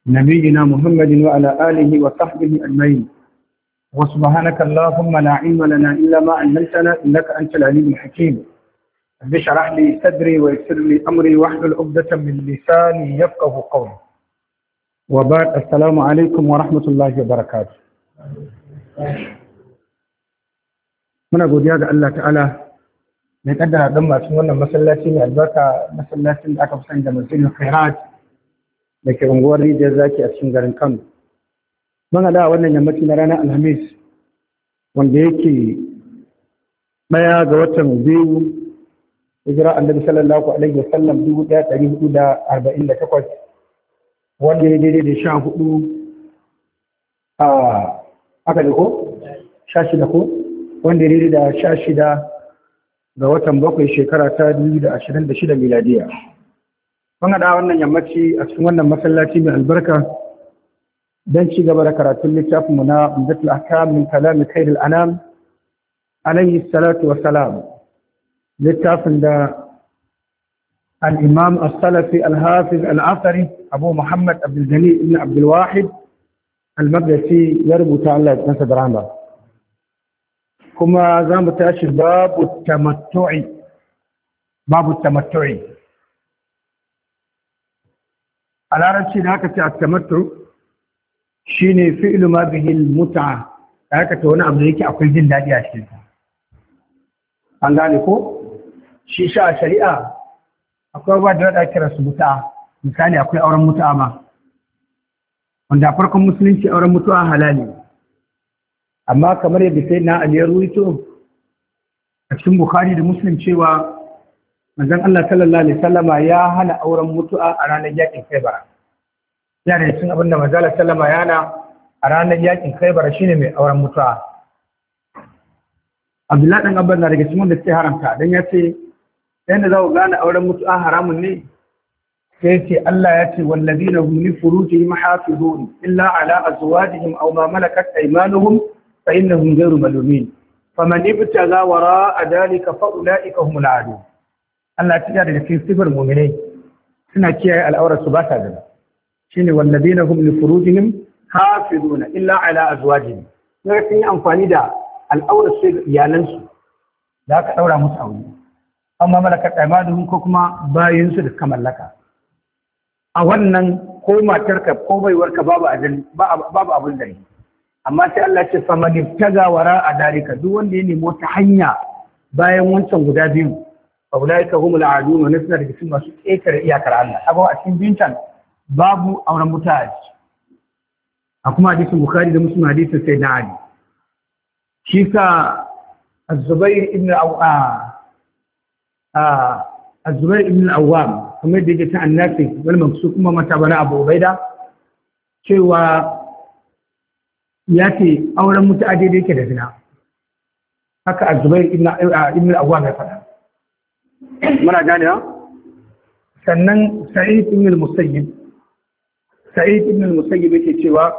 نبينا محمد وعلى آله وصحبه أجمعين وسبحانك اللهم لا علم لنا إلا ما علمتنا إنك أنت العليم الحكيم. رب اشرح لي صدري ويسر لي أمري واحلل عقدة من لساني يفقهوا قولي. وبعد السلام عليكم ورحمة الله وبركاته. muna godiya ga Allah ta'ala mai kaddara dan masu wannan masallaci mai albarka, masallacin da aka fi sani da masjidin khairat da ke unguwar rijiyar zaki a cikin garin Kano. Mun haɗa wannan yammaci na ranar Alhamis wanda yake ɗaya ga watan biyu hijira annabi sallallahu alaihi wa sallam 1448 wanda ya daidai da 14 aka da ko 16 ko wanda ya da 16 ga watan bakwai shekara ta 2026 miladiya. Mun haɗa wannan yammaci a cikin wannan masallaci mai albarka don ci gaba da karatun littafinmu na Umdatul Ahkam min kalami khairil anam alayhi salatu wa salam, littafin da al-imam as-salafi al-hafiz al-athari Abu Muhammad Abdul Ghani ibn Abdul Wahid al-Maqdisi ya rubuta, Allah ya tsansa da rahama. Kuma za mu tashi babu tamattu'i. A larabci da aka ce a tamattu shi ne fi'ilu ma bihil muta, da aka ta wani abu da yake akwai jin daɗi a cikinsa. An gane ko? Shi sha a shari'a akwai ba da waɗa kira su muta, misali akwai auren mutu'a ma, wanda a farkon musulunci auren mutu'a halali. Amma kamar yadda sai na aliyar ruwito a cikin Bukhari da Muslim cewa manzon Allah sallallahu alaihi wasallama ya hana auren mutu'a a ranar yakin Khaibar. Yana da cikin abin da manzon Allah sallama ya hana a ranar yakin Khaibar shine mai auren mutu'a. Abdullahi dan Abbas na daga cikin wanda suke haramta dan ya ce yanda za ku gane auren mutu'a haramun ne, sai ce Allah ya ce wallazina hum li furujihim hafizun illa ala azwajihim aw ma malakat aymanuhum fa innahum ghayru malumin faman ibtaga wara'a dhalika fa ulaika humul aadun. Allah ya daga cikin sifar mu'minai suna kiyaye al'aurar su ba ta gaba, shine wallazina hum li furujihim hafizuna illa ala azwajihim. Sai sun yi amfani da al'aurar su iyalan su da aka daura musu aure, amma malakat aymanuhum ko kuma bayin su da suka mallaka. A wannan ko matarka ko baiwarka babu abin zari, amma sai Allah ce faman ibtaga wara'a dalika, duk wanda ya nemi wata hanya bayan wancan guda biyu fa ulaika humul aadun, wa nasna da cikin masu ƙetare iyakar Allah. Abu a cikin bintan babu auren mutaji. A kuma hadisin Bukhari da Muslim hadisin sai na Ali. Shi ka Az-Zubair ibn al-Awwam kamar da yake ta annafi wal maksud kuma mata bana Abu Ubaida cewa ya ce auren mutu'a daidai yake da zina. Haka Az-Zubair ibn al-Awwam ya faɗa. Muna gane ha? Sannan Sa'id ibn al-Musayyib yake cewa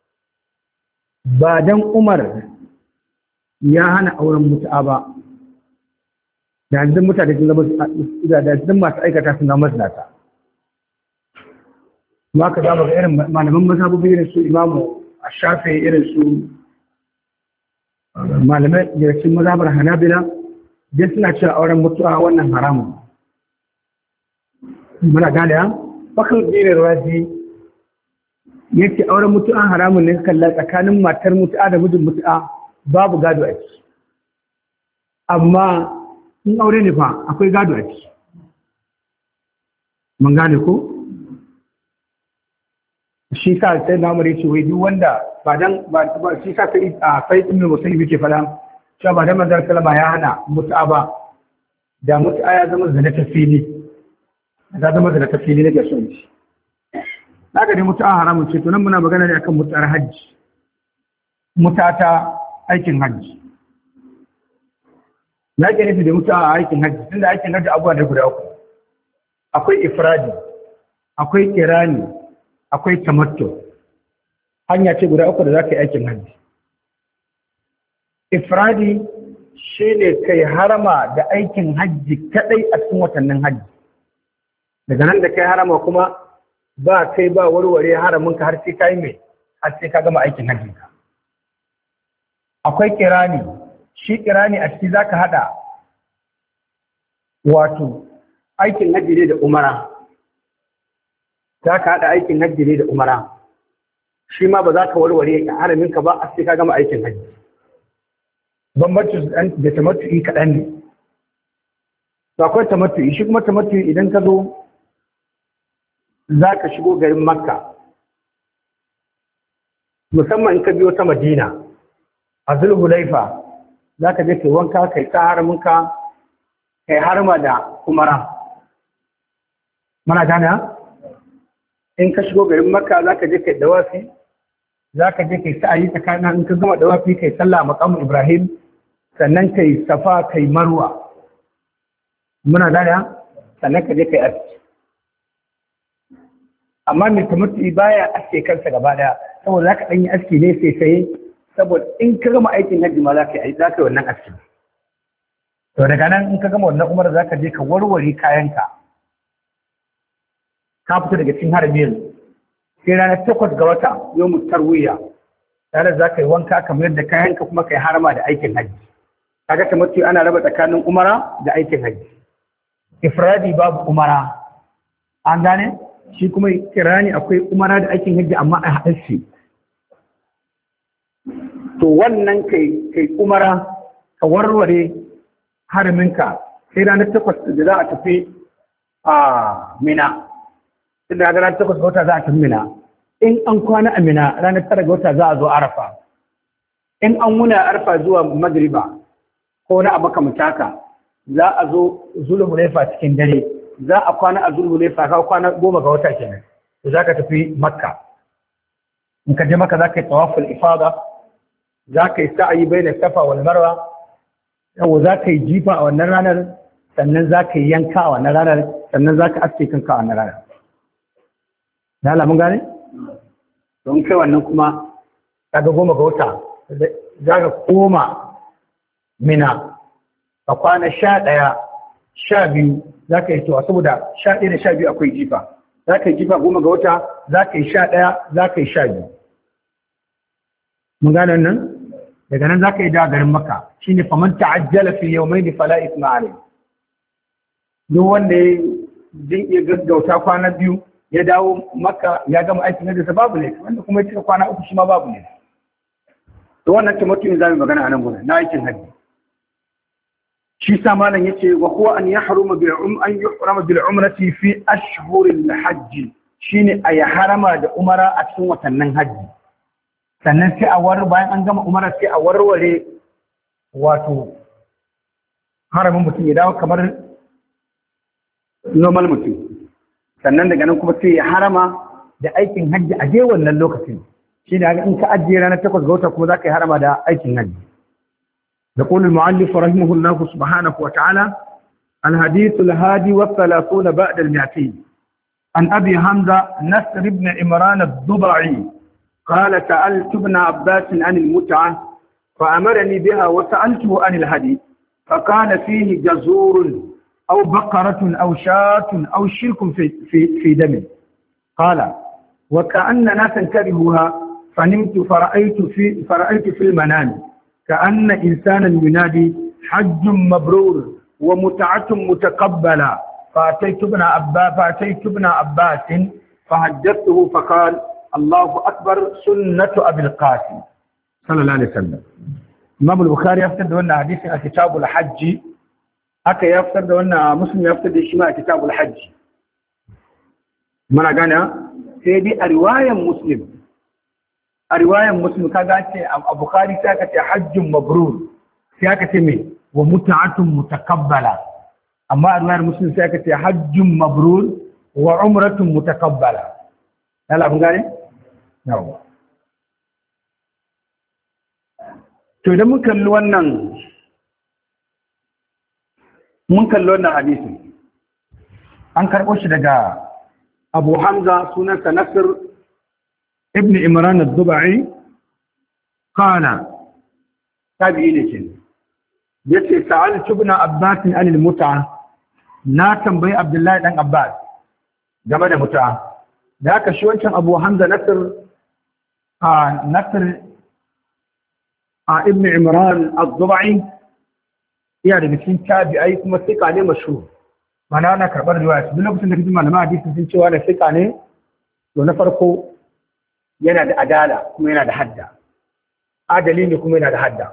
ba dan Umar ya hana auren mutu'a ba, da yanzu mutane sun zama da masu aikata sun zama mazinata. Ma ka zama ga irin malaman mazhabobi irin su Imamu Shafi'i, irin su malamai da cikin mazhabar Hanabila, dai suna cewa auren mutu'a wannan haramun. Muna gane ha? Bakar Dinin Razi yake auren mutu'a haramun ne kalla tsakanin matar mutu'a da mijin mutu'a babu gado a ciki. Amma in aure ne fa akwai gado a ciki. Mun gane ko? Shi sa sai na mare ce wai duk wanda ba shi sa sai ibn Musayyib yake fada cewa ba dan manzon sallama ya hana mutu'a ba, da mutu'a ya zama zina ta fili. Da zama zina ta fili nake so shi. Haka dai mutu'a haramun ce, to nan muna magana ne akan mutu'ar hajji. Mutu'a ta aikin hajji. Ya ke nufi da mutu'a a aikin hajji, tunda aikin hajji abubuwa da guda uku. Akwai ifradi, akwai kirani, akwai tamattu. Hanya ce guda uku da za ka yi aikin hajji. Ifradi shi ne kai harama da aikin hajji kadai a cikin watannin hajji. Daga nan da kai harama kuma ba kai ba warware haraminka har sai ka yi mai, har sai ka gama aikin hajjinka. Akwai kirani, shi kirani a ciki za ka haɗa wato aikin hajji ne da umara. Za ka haɗa aikin hajji ne da umara. Shi ma ba za ka warware haraminka ba har sai ka gama aikin hajji. Bambancin da tamattu'i kaɗan ne. Akwai tamattu'i, shi kuma tamattu'i idan ka zo za ka shigo garin Makka, musamman in ka biyo ta Madina, a Zulhulaifa za ka je kai wanka kai sa haraminka kai harma da umara. Mana gane ha? In ka shigo garin Makka za ka je kai dawafi, za ka je kai sa'ayi tsakanin, in ka gama dawafi kai sallah a maqamu Ibrahim, sannan kai safa kai marwa. Muna gane ha? Sannan ka je kai aski. Amma mai tamattu'i baya aske kansa gaba daya, saboda za ka ɗan yi aski ne sai saboda in ka gama aikin hajji ma za ka yi wannan aski. To daga nan in ka gama wannan umar za ka je ka warware kayanka. Ka fito daga cikin haramin sai ranar 8 ga wata yau mu tarwiya. Tare za ka yi wanka kamar yadda kayanka kuma ka yi harama da aikin hajji. Kaga tamattu'i ana raba tsakanin umara da aikin hajji. Ifradi babu umara. An gane? Shi kuma kirani akwai umara da aikin hajji amma a haɗar shi. To wannan kai umara ka warware haraminka sai ranar 8 da za a tafi a Mina. Tunda ranar 8 ga wata za a tafi Mina. In an kwana a Mina ranar 9 ga wata za a zo Arafa. In an wuna Arafa zuwa Magriba ko na abu kamutaka za a zo Zulhulaifa cikin dare. Za a kwana a Zulhulaifa ka kwana 10 ga wata kenan. To za ka tafi Makka. In ka je Makka za ka yi tawaful ifada, za ka yi sa'ayi bai da Safa wal Marwa, yau za ka yi jifa a wannan ranar, sannan za ka yi yanka a wannan ranar, sannan za ka aske kanka a wannan ranar. Na alamun gane? Don kai wannan kuma kaga 10 ga wata za ka koma Mina a kwana 11, 12 za ka yi towa, saboda 11 da 12 akwai jifa. Za ka yi jifa 10 ga wata, za ka yi 11, za ka yi 12. Mun gane wannan? Daga nan za ka yi da garin Makka. Shi ne faman ta'ajjala fi yawmayn fala ithma alayhi. Duk wanda ya iya gaggauta kwana 2 ya dawo Makka ya gama aikin hajji babu ne, wanda kuma ya cika kwana 3 shi ma babu ne. To wannan tamattu'in zamu magana a nan gurin na aikin hajji. Shi sa malam yace wa huwa an yahruma bil umrati fi ashhuril hajj, shine ay harama da umara a cikin watannin hajji. Sannan sai bayan an gama umara sai a warware wato haramin mutum ya dawo kamar normal mutum. Sannan daga nan kuma sai ya harama da aikin hajji a je wannan lokacin. Shi ne in ka ajiye ranar 8 ga wata kuma za ka yi harama da aikin hajji. يقول المؤلف رحمه الله سبحانه وتعالى: الحديث 31 بعد 200 عن أبي حمزة نصر بن عمران الضبعي قال: سألت ابن عباس عن المتعة فأمرني بها وسألته عن الهدي فقال: فيه جزور أو بقرة أو شاة أو شرك في دم. قال: وكأن ناسا كرهوها فنمت فرأيت في المنام كأن إنسانا ينادي: حج مبرور ومتعة متقبلة. فأتيت ابن عباس فحدثته فقال: الله أكبر، سنة أبي القاسم صلى الله عليه وسلم. إمام البخاري يفترض أن حديث كتاب الحج، haka ya fitar da wannan Muslim ya fitar da shi ma a kitabul hajj. Muna gane sai dai a riwayan Muslim kaga ce a Bukhari sai aka ce hajjun mabrur, sai aka ce me wa mut'atun mutakabbala, amma a riwayar Muslim sai aka ce hajjun mabrur wa umratun mutakabbala. Allah kun gane? Yawa. To idan mun kalli wannan hadisi, an karɓo shi daga Abu Hamza sunansa Nasir ibn Imran al-Dubai, kana tabi'i ne ke yace sa'altu ibn Abbas an al-mut'a, na tambayi Abdullahi dan Abbas game da mut'a. da haka shi wancan Abu Hamza Nasr ibn Imran az-Zubai iya daga cikin tabi'ai kuma sika ne mashhur, mana na karɓar riwaya duk lokacin da kaji malaman hadisi sun cewa da sika ne, to na farko yana da adala kuma yana da hadda, adali ne kuma yana da hadda.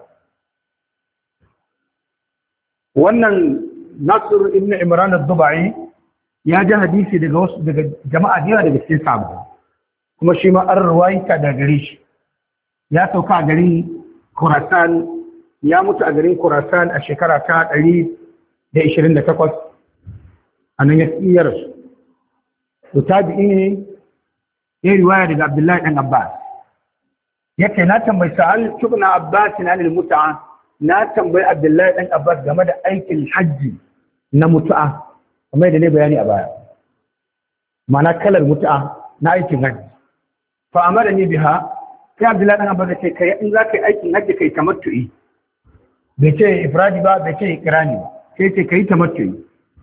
Wannan Nasr ibn Imran az-Zubai ya ji hadisi daga jama'a da daga cikin sahabbai, kuma shi ma an ruwaita da gare shi. Ya sauka a garin Khurasan, ya mutu a garin Khurasan a shekara ta 128 a nan ya rasu. To tabi'i ne ya riwaya daga Abdullahi dan Abbas. Yake na tambayi sa'al tubna Abbas na lil mut'a, na tambayi Abdullahi dan Abbas game da aikin hajji na mutu'a, kamar da ne bayani a baya. Ma'ana kalar mutu'a na aikin hajji. Fa amara ni biha, sai Abdullahi dan Abbas ce kai in za ka yi aikin hajji kai tamattu'i. Bai ce ifradi ba, bai ce ikrani ba, sai ce kai tamattu'i.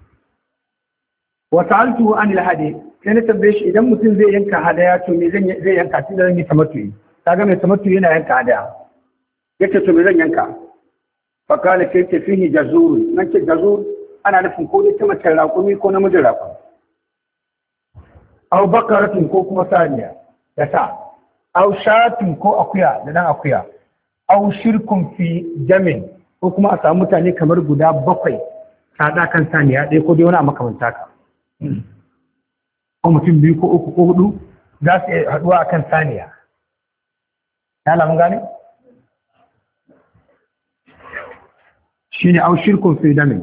Wa sa'altu an al-hadi, sai na tambaye shi idan mutum zai yanka hadaya to me zai yanka tunda zan yi tamattu'i. Kaga mai tamattu'i yana yanka hadaya. Yace to me zan yanka? Fa kana sai ce fihi jazur, nan ce jazur ana nufin ko dai ta mace raƙumi ko namijin raƙumi. Aw bakaratun ko kuma saniya da sa. Aw shatun ko akuya da dan akuya. Aw shirkun fi jamin ko kuma a samu mutane kamar guda 7 sada kan saniya ɗaya ko dai wani a makamanta ka. Ko mutum 2 ko 3 ko 4 za su haɗuwa akan saniya. Ya lamun gane? Shine aw shirkun fi jamin.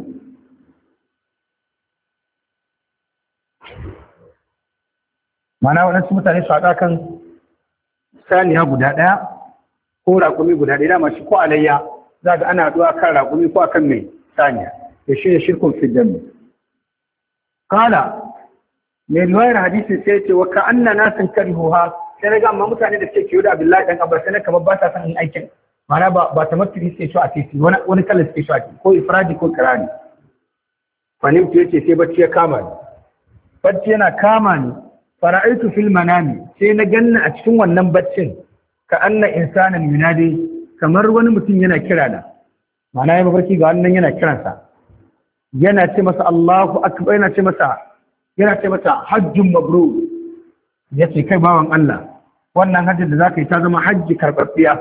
Mana waɗansu mutane su haɗa kan saniya guda ɗaya ko raƙumi guda ɗaya, dama shi ko alayya za ga ana haɗuwa kan raƙumi ko akan mai saniya, da shi ne shirkun fiddan. Kala mai riwayar hadisi sai ce wa ka anna nasin karihuha, sai na ga amma mutane da suke kiyo da Abdullahi dan Abbas sai kamar ba sa son yin aikin, mana ba ta maturi suke so a titi wani kalar suke so a titi ko ifradi ko kirani. Fanimtu yace sai bacci ya kama ni, bacci yana kama ni. Fara'aitu fil manami, sai na ganna a cikin wannan baccin ka anna insanan yunadi, kamar wani mutum yana kira na, ma'ana ya mafarki ga wannan yana kiransa, yana ce masa Allahu akbar, yana ce masa hajjun mabrur. Yace kai bawan Allah, wannan hajji da zaka yi ta zama hajji karbabbiya,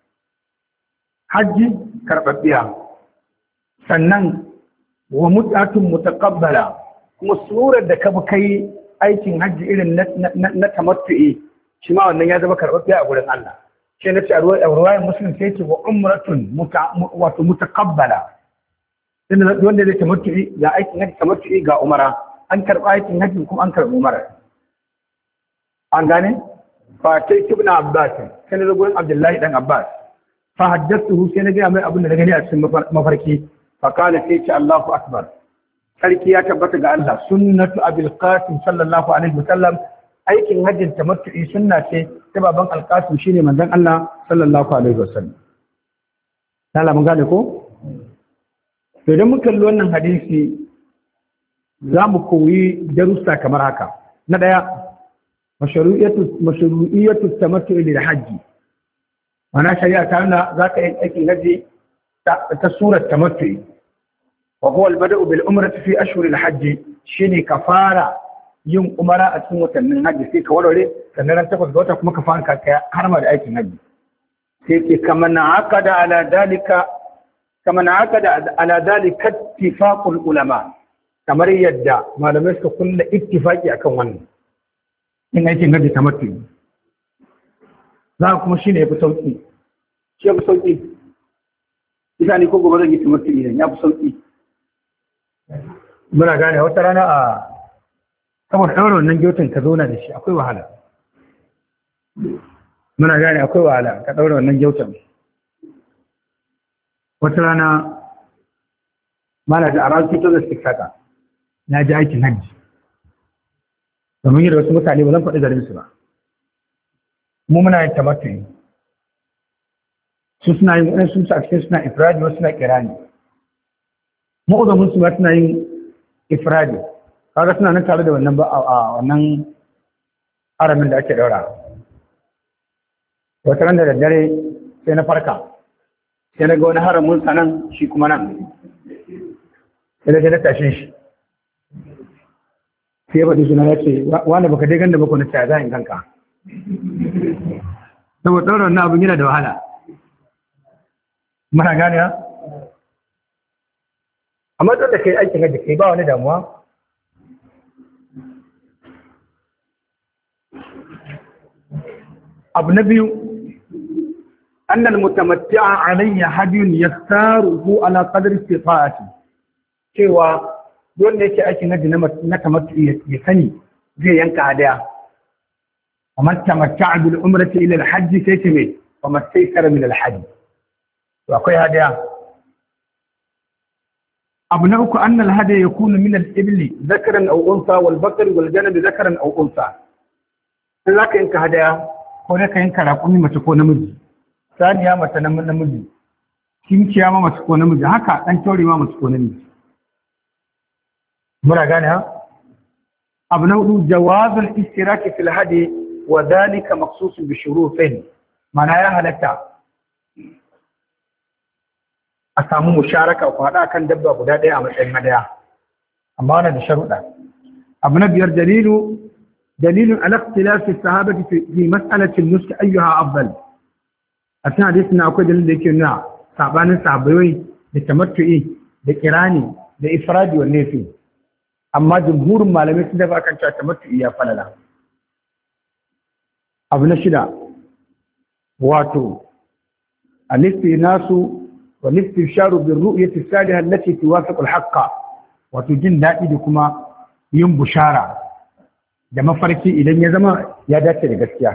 sannan wa mut'atun mutaqabbala, kuma surar da ka bi kai aikin hajji irin na tamattu'i, shi ma wannan ya zama karɓaɓɓe a gurin Allah. Shi na ce a ruwayan Muslim sai ce wa umratun wato mutaqabbala. Wanda zai tamattu'i ga aikin hajji tamattu'i ga umara, an karɓa aikin hajji kuma an karɓi umara. An gane? Fa ta ibn Abbas, sai na zo gurin Abdullahi dan Abbas. Fa haddathuhu, sai na gaya mai abin da na gani a cikin mafarki. Fa kana sai ce Allahu akbar. Sarki ya tabbata ga Allah, sunnatu Abil Qasim sallallahu alaihi wasallam, aikin hajjin tamattu'i sunna ce ta baban Al-Qasim shine manzon Allah sallallahu alaihi wasallam. Allah mun gane ko? To idan muka kalli wannan hadisi za mu koyi darussa kamar haka. Na daya, mashru'iyatu tamattu'i lil hajji. Wana shari'a ta nuna zaka yi aikin hajji ta surar tamattu'i. وهو البدء بالعمرة في أشهر الحج، شيني كفارة يوم عمرة أتم وتنين حج في كورولي سنران تقول دوتا كما كفارة كحرم الآية الحج. سيتي كمن عقد على ذلك اتفاق العلماء، كما يدعى ما لم يسك كل اتفاقي أكوان إن آية الحج تمتي. لا كما شيني يبصوتي، شيء يبصوتي إذا نكو قبضة تمتي إذا يبصوتي. Muna gane wata rana a saboda ɗaura wannan gyautan ka zauna da shi akwai wahala. Muna gane akwai wahala ka ɗaura wannan gyautan. Wata rana mana da around 2006 haka na ji aikin hajji. Domin yi da wasu mutane ba zan faɗi garin su ba. Mu muna yin tamattu'i. Su suna yin waɗansu su a cikin suna ifradi wasu suna kirani. Mu'uzamin su ma suna yin ifradi, kaga suna nan tare da wannan ba a wannan haramin da ake daura. Wata ran da daddare sai na farka, sai na ga wani haramin sanan shi kuma nan, sai na tashin shi. Sai ya faɗi suna ya ce, wani baka dai ganda bako na ce za in ganka. Saboda ɗaura wannan abin yana da wahala. Mana gane ha? Amma don da kai aikin hajji kai ba wani damuwa. Abu na biyu, annal mutamatti'a alayya hadiyun yastaruhu ala qadri istifa'ati. Cewa wanda yake aikin hajji na tamattu ya sani zai yanka hadaya. Amma tamatta'a bil umrati ila al-hajj sai ce me? Wa mastaysara min al-hajj. To akwai hadaya. Abu na uku, annal hadiya yakunu min al-ibli dhakaran aw unsa wal baqar wal ganam dhakaran aw unsa. In zaka yanka hadaya ko da ka yanka raƙumi mace ko namiji, saniya mace namiji, kinciya ma mace ko namiji, haka ɗan taure ma mace ko namiji. Muna gane ha? Abu na hudu, jawazul istiraki fil hadi wa dhalika maqsusun bi shurutain. Mana ya halatta a samu musharaka ko hada kan dabba guda ɗaya a matsayin hadaya, amma wannan da sharuɗa. Abu na biyar, دليل على اختلاف الصحابة في مسألة النسك أيها أفضل. أثناء حديثنا أقول دليل لكينا صعبان الصحابي للتمتعي لكراني لإفراد والنيفي. أما جمهور ما لم يتدفع كان التمتعي يا فللا. أبن الشدة واتو الاستئناس والاستبشار بالرؤية الصالحة التي توافق الحق وتجن دائدكما يوم بشارة da mafarki idan ya zama ya dace da gaskiya.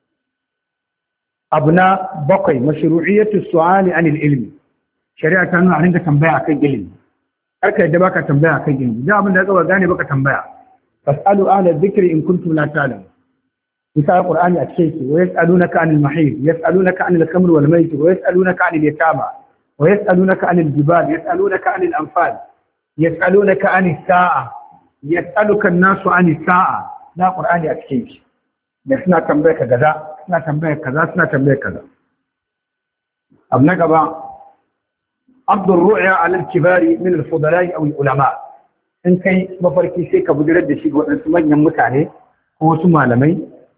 Abu na bakwai, mashru'iyyatu su'ali anil ilmi. Shari'a ta nuna a rinka tambaya akan ilimi. Kar ka yadda baka tambaya akan ilimi. Da abin da ka gane baka tambaya. Fas'alu ahla dhikri in kuntum la ta'lamun. Isa Qur'ani a cikin shi, wa yas'alunaka anil mahid, yas'alunaka anil khamr wal maisir, wa yas'alunaka anil yatama, wa yas'alunaka anil jibal, yas'alunaka anil anfal, yas'alunaka anis sa'a, yas'aluka an-nasu anis sa'a. Na Qur'ani a cikin shi, da suna tambayar ka gaza, suna tambayar kaza, suna tambayar kaza. Abu na gaba, abdur ru'ya ala al-kibari min al-fudala'i aw al-ulama. In kai mafarki sai ka bujirar da shi ga waɗansu manyan mutane ko wasu malamai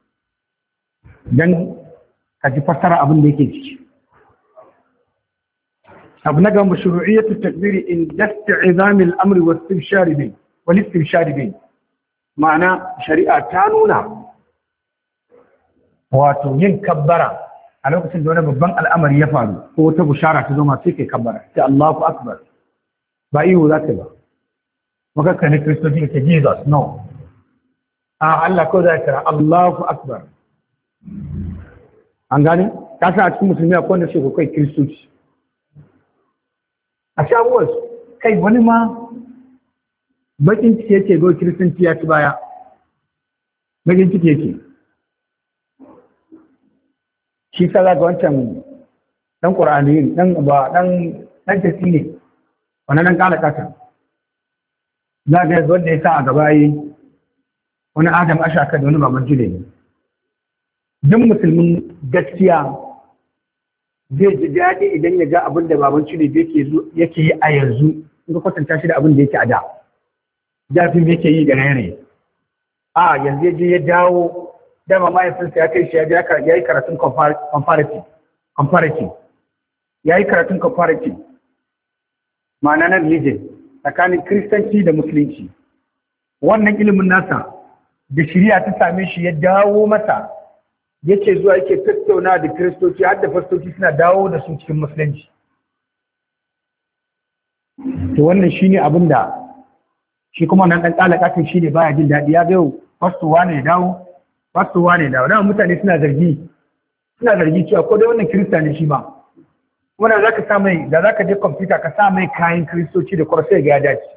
dan ka ji fassara abin da yake ciki. Abu na gaba, mashru'iyyatu takbiri in dasti'izami al-amri was-istibshari bi wal-istibshari bi. Ma'ana shari'a ta nuna wato yin kabbara a lokacin da wani babban al'amari ya faru ko wata bushara ta zo ma sai kai kabbara sai Allahu akbar, ba iyo za ka ba maka kan kristoci ke Jesus, no, a Allah ko za ka Allahu akbar. An gane ka sa a cikin musulmi akwai wanda ce ko kai kristoci a shabuwar kai wani ma bakin ciki yake go kiristanci ya ci baya, bakin ciki yake shi sa za ga wancan dan ƙur'ani dan ba dan tafi ne wannan dan kala kasa za ga wanda ya sa a gaba yi wani Adam Ashaka da wani baban Jule ne. Duk musulmin gaskiya zai ji daɗi idan ya ga abin da baban Jule yake yi a yanzu in ka kwatanta shi da abin da yake a da. Jafin yake yi da rairayi. A yanzu ya je ya dawo, dama mahaifinsa ya kai shi ya yi karatun comparative. Ya yi karatun comparative. Ma'ana na religion tsakanin Kiristanci da Musulunci. Wannan ilimin nasa da shari'a ta same shi ya dawo masa, yake zuwa yake tattauna da Kiristoci har da fastoci suna dawo da su cikin Musulunci. To wannan shine abin da shi kuma nan ɗan ƙalaƙatin shi ne baya jin daɗi ya gayo fastowa ne dawo. Dama mutane suna zargi cewa ko dai wannan kirista ne shi ma. Wanda za ka sa mai, da za ka je kwamfuta ka sa mai kayan kiristoci da kwar sai ga ya dace.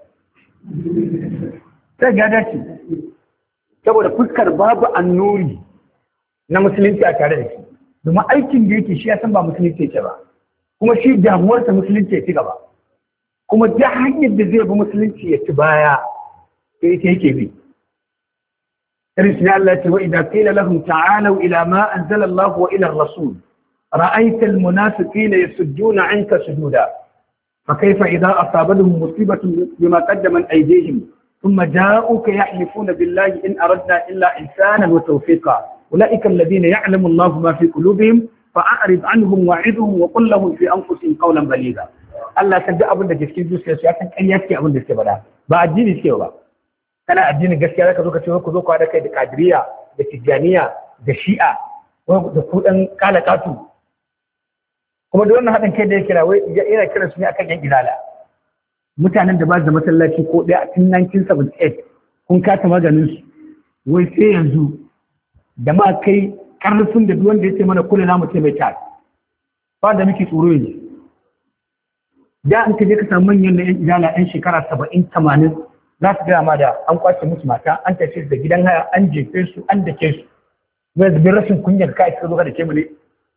Saboda fuskar babu annuri na musulunci a tare da shi. Domin aikin da yake shi ya san ba musulunci yake ba. Kuma shi damuwarsa musulunci ya ci gaba. Kuma ta hanyar da zai bi musulunci ya ci baya sai ita yake bi. irin shi Allah ce wa idza qila lahum ta'alu ila ma anzala Allah wa ila ar-rasul ra'aita al-munafiqina yasudduna 'anka sududa fa kayfa idza asabatuhum musibatun bima qaddamat aydihim thumma ja'uka yahlifuna billahi in aradna illa ihsanan wa tawfiqa ulaika alladhina ya'lamu Allah ma fi qulubihim fa'arid 'anhum wa'idhum wa qul lahum fi anfusihim qawlan baligha. Allah san duk abin da ke cikin zuciyarsu ya san ƙarya ce abin da suke bada ba addini suke ba. Kana addinin gaskiya zaka zo ka ce ku zo ku haɗa kai da kadiriya da tijjaniya da shi'a da kuɗin kalakatu kuma da wannan haɗin kai da ya kira wai yana kiran su ne akan yan izala mutanen da ba da masallaci ko ɗaya a tun 1978 kun kata maganin su wai sai yanzu da ma kai karfin da duk wanda ya ce mana kula na mutum mai tar ba da muke tsoro yanzu da an ka je ka samu manyan na yan izala yan shekara 70-80 za su gaya ma da an kwace musu mata an tafi da gidan haya an jefe su an dake su zai zubin rashin kunyar ka isa zo ka dake mu ne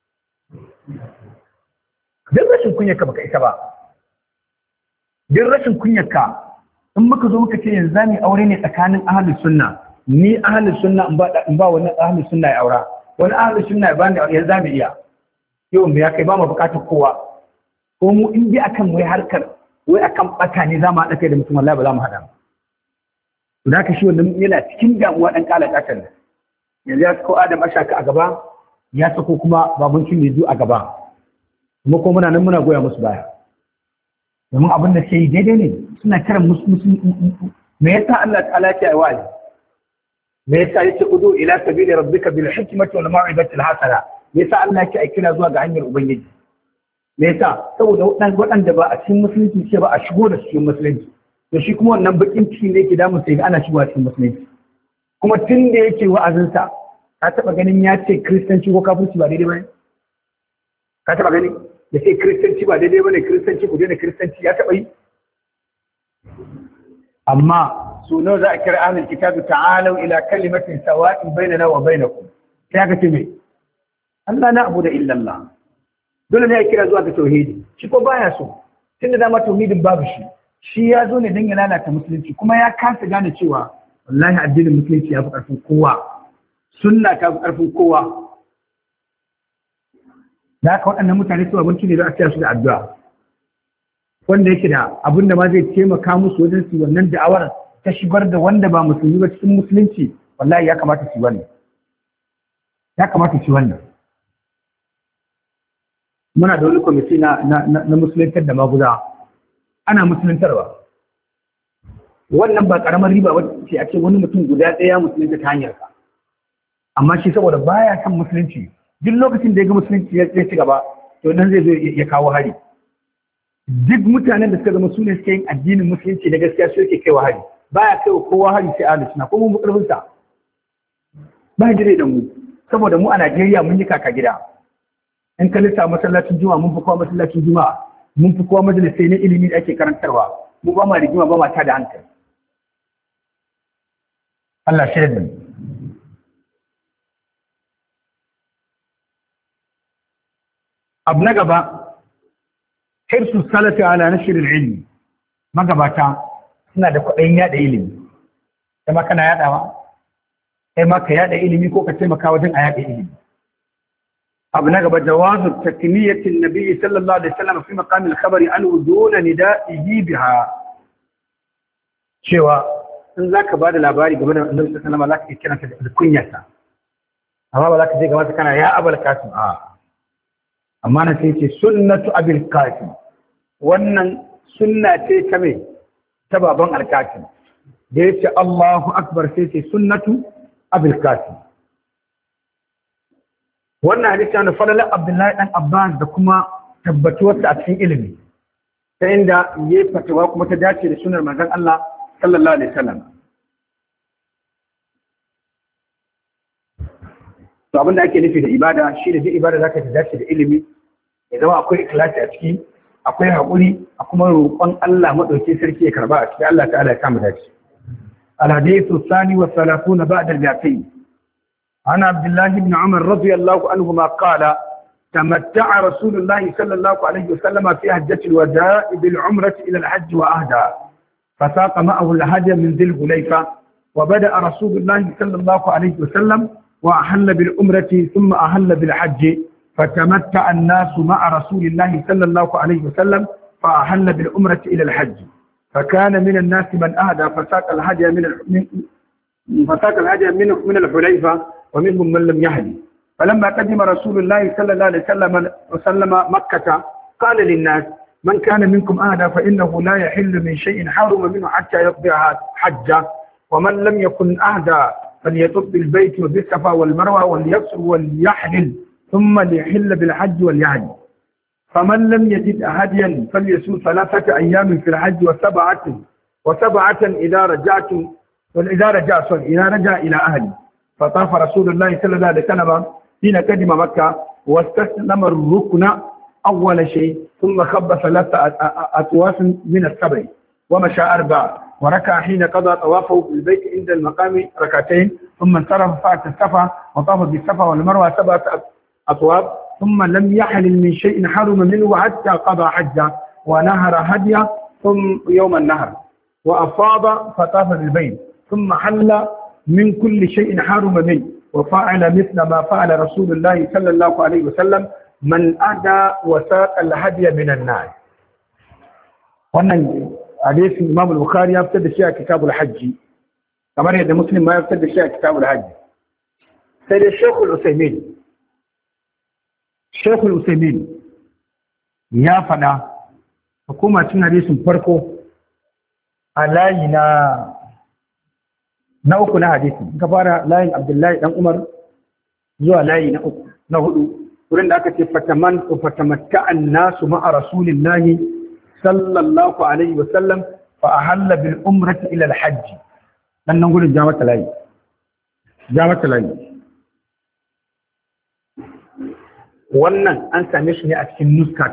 don rashin kunyar ka baka isa ba don rashin kunyar ka in muka zo muka ce yanzu za mu aure ne tsakanin ahlus sunna ni ahlus sunna in ba wani ahlus sunna ya aura wani ahlus sunna ya bani yanzu za mu iya yau mu ya kai ba mu bukatar kowa ko mu in ji akan wai harkar wai akan bata ne za mu haɗa kai da mutum wallahi ba za mu haɗa ba da ka shi wannan yana cikin damuwa ɗan ƙala ƙatar da yanzu ya sako Adam Ashaka a gaba ya sako kuma babancin ne a gaba kuma ko muna nan muna goya musu baya domin abin da ke yi daidai ne suna kiran musu me yasa Allah ta'ala ya yi wa'azi me yasa yake udu ila sabili rabbika bil hikmati wal mau'izati al hasana me yasa Allah ya kira zuwa ga hanyar ubangiji me yasa saboda waɗanda ba a cikin musulunci ce ba a shigo da cikin musulunci to shi kuma wannan bakin ciki ne yake damun sai ana shigowa cikin musulunci kuma tun da yake wa'azinsa ka taba ganin ya ce kristanci ko kafirci ba daidai bane ka taba gani ya ce kristanci ba daidai bane kristanci ku daina kristanci ya taba yi amma so nawa za a kira ahlul kitabi ta'alu ila kalimatin sawa'in bainana wa bainakum sai aka ce me Allah na abu da illallah dole ne ya kira zuwa ga tauhidi shi ko baya so tunda dama tauhidin babu shi ya zo ne don ya lalata musulunci kuma ya kasa gane cewa wallahi addinin musulunci ya fi ƙarfin kowa sunna ta fi ƙarfin kowa da haka waɗannan mutane su abinci ne za a tsaya su da addu'a wanda yake da abin da ma zai taimaka musu wajen su wannan da'awar ta shigar da wanda ba musulmi ba cikin musulunci wallahi ya kamata su wannan ya kamata su wannan muna da wani kwamiti na musuluntar da maguza ana musuluntarwa wannan ba karamar riba wacce a ce wani mutum guda ɗaya musulunta ta hanyar ka amma shi saboda baya kan musulunci duk lokacin da ya ga musulunci ya ci gaba to nan zai zo ya kawo hari duk mutanen da suka zama su ne suke yin addinin musulunci da gaskiya su yake kaiwa hari baya kaiwa kowa hari sai ahlus sunna ko mun bu karfin sa ba jire da mu saboda mu a Najeriya mun yi kaka gida in ka lissa masallacin juma'a mun fi kowa masallacin juma'a mun fi kowa majalisai na ilimi da ake karantarwa mu ba ma rigima ba ma ta da hankali Allah shi da abu na gaba hirsu salati ala nashr al-ilmi magabata suna da kwaɗayin yada ilimi kai ma kana yadawa kai ma ka yada ilimi ko ka taimaka wajen a yada ilimi abu na gaba jawazu takniyatin nabi sallallahu alaihi wasallam fi maqam al-khabari anhu duna nida'ihi biha cewa in zaka bada labari game da annabi sallallahu alaihi wasallam zaka kira ta da kunyarsa amma ba zaka je ga masa kana ya abul qasim amma na sai ce sunnatu abul qasim wannan sunna ce ta me ta baban al-qasim da yace Allahu akbar sai ce sunnatu abul qasim wannan hadisi na falalar Abdullahi dan Abbas da kuma tabbatuwarsa a cikin ilimi ta inda yayi fatawa kuma ta dace da sunnar manzon Allah sallallahu alaihi wasallam to abin da ake nufi da ibada shi da ibada zaka ta dace da ilimi ya zama akwai ikhlasi a ciki akwai haƙuri a kuma roƙon Allah madauki sarki ya karba a cikin Allah ta'ala ya kama dace al-hadithu thani wa 30 ba'da al-yafi عن عبد الله بن عمر رضي الله عنهما قال تمتع رسول الله صلى الله عليه وسلم في حجة الوداع بالعمرة إلى الحج وأهدى فساق معه الهدي من ذي الحليفة وبدأ رسول الله صلى الله عليه وسلم وأحل بالعمرة ثم أحل بالحج فتمتع الناس مع رسول الله صلى الله عليه وسلم فأحل بالعمرة إلى الحج فكان من الناس من أهدى فساق الهدي من الحليفة ومنهم من لم يهدي فلما قدم رسول الله صلى الله عليه وسلم مكة قال للناس من كان منكم أهدى فإنه لا يحل من شيء حرم منه حتى يقضي حجه ومن لم يكن أهدى فليطف بالبيت وبالصفا والمروة وليقصر وليحلل ثم ليحل بالحج وليهدي فمن لم يجد هديا فليصوم 3 أيام في الحج وسبعة إذا رجع إلى أهله فطاف رسول الله صلى الله عليه وسلم حين قدم مكة واستسلم الركن أول شيء ثم خب 3 أطواف من السبع ومشى 4 وركع حين قضى طوافه في البيت عند المقام 2 ثم انصرف فأتى الصفا وطاف بالصفا والمروة 7 أطواف ثم لم يحلل من شيء حرم منه حتى قضى حجه ونهر هديه ثم يوم النهر وأفاض فطاف بالبيت ثم حل من كل شيء حرم منه وفعل مثل ما فعل رسول الله صلى الله عليه وسلم من أدى وساق الهدي من الناس. wannan hadisin Imam al-Bukhari ya fitar da shi a Kitabul Hajj kamar yadda Muslim ma ya fitar da shi a Kitabul Hajj. Sai da Sheikh al-Uthaymeen ya faɗa hukuma cin hadisin farko a layi na uku na hadisi ka fara layin Abdullahi dan Umar zuwa layi na 4 wurin da aka ce fatamatta an-nasu ma'a rasulillahi sallallahu alaihi wa sallam fa ahalla bil umrati ila al-hajj nan gurin ja mata layi wannan an same shi ne a cikin nuskar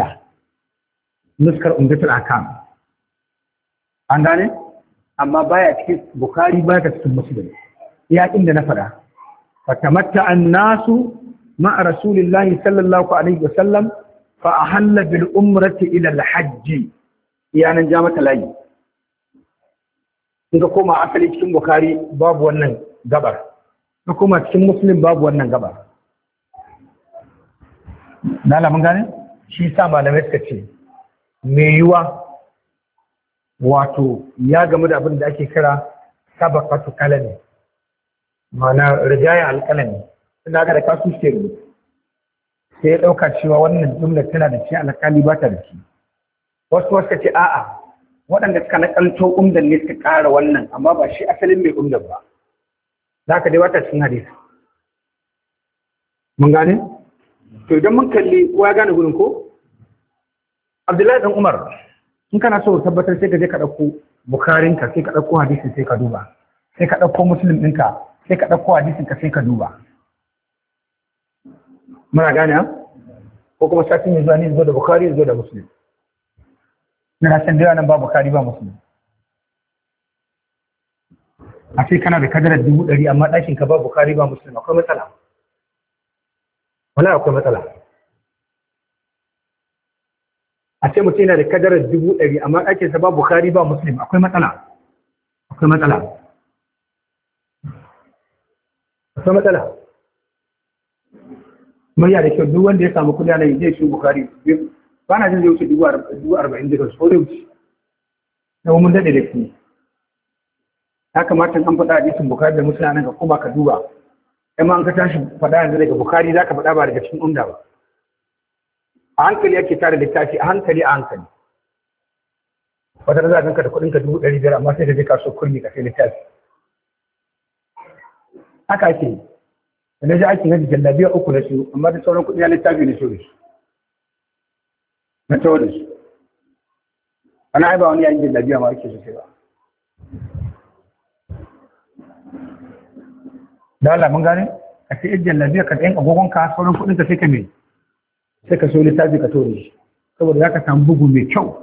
umdatul akam an gane amma baya cikin Bukhari baya cikin Muslim ya inda na fada fatamatta an-nasu ma'a rasulillahi sallallahu alaihi wa sallam fa ahalla bil umrati ila al-hajj yanan ja mata layi in ka koma asali cikin Bukhari babu wannan gabar ka koma cikin Muslim babu wannan gabar na mun gane shi sa malamai suka ce me yiwa wato ya gamu da abin da ake kira sabaqatu kalami ma'ana rijaya alkalami ina ga da kasu ce rubutu sai ya dauka cewa wannan jumla tana da shi alkali ba ta da shi wasu ce a'a waɗanda suka nakalto umdan ne suka ƙara wannan amma ba shi asalin mai umdan ba za ka dai wata cikin hadisi mun gane to idan mun kalli kowa ya gane gurin ko Abdullahi dan Umar in kana so tabbatar sai ka je ka dauko Bukharin ka sai ka dauko hadisin sai ka duba sai ka dauko Muslim ɗinka sai ka dauko hadisin ka sai ka duba muna gane ha ko kuma satin yanzu ne zo da Bukhari zo da Muslim na san da nan ba Bukhari ba Muslim a sai kana da kadarar 100 amma ɗakin ka ba Bukhari ba Muslim akwai matsala wala akwai matsala a ce mutum yana da kadarar 100 amma ɗakinsa ba Bukhari ba Muslim akwai matsala murya da kyau duk wanda ya samu kudi ana yi zai shi Bukhari ba na jin zai wuce 40,000 daga su ko zai wuce na mun daɗe da shi ya kamata an faɗa hadisin Bukhari da Muslim nan ka koma ka duba amma an ka tashi faɗa yanzu daga Bukhari za ka faɗa ba daga cikin umda ba a hankali yake tare littafi a hankali wata da za a ganka da kuɗinka 500 amma sai ka je kaso kurmi ka sai littafi haka ake yi da na ji aikin hajji jallabiya 3 na siyo amma da sauran kuɗi na littafi na siyo da su na tawo da su ana haiba wani yayin jallabiya ma ake sosai ba da Allah mun gane ka sai jallabiya ka ɗayan agogon ka sauran kuɗinka sai ka mai sai ka so littafi ka tore shi saboda za ka samu bugu mai kyau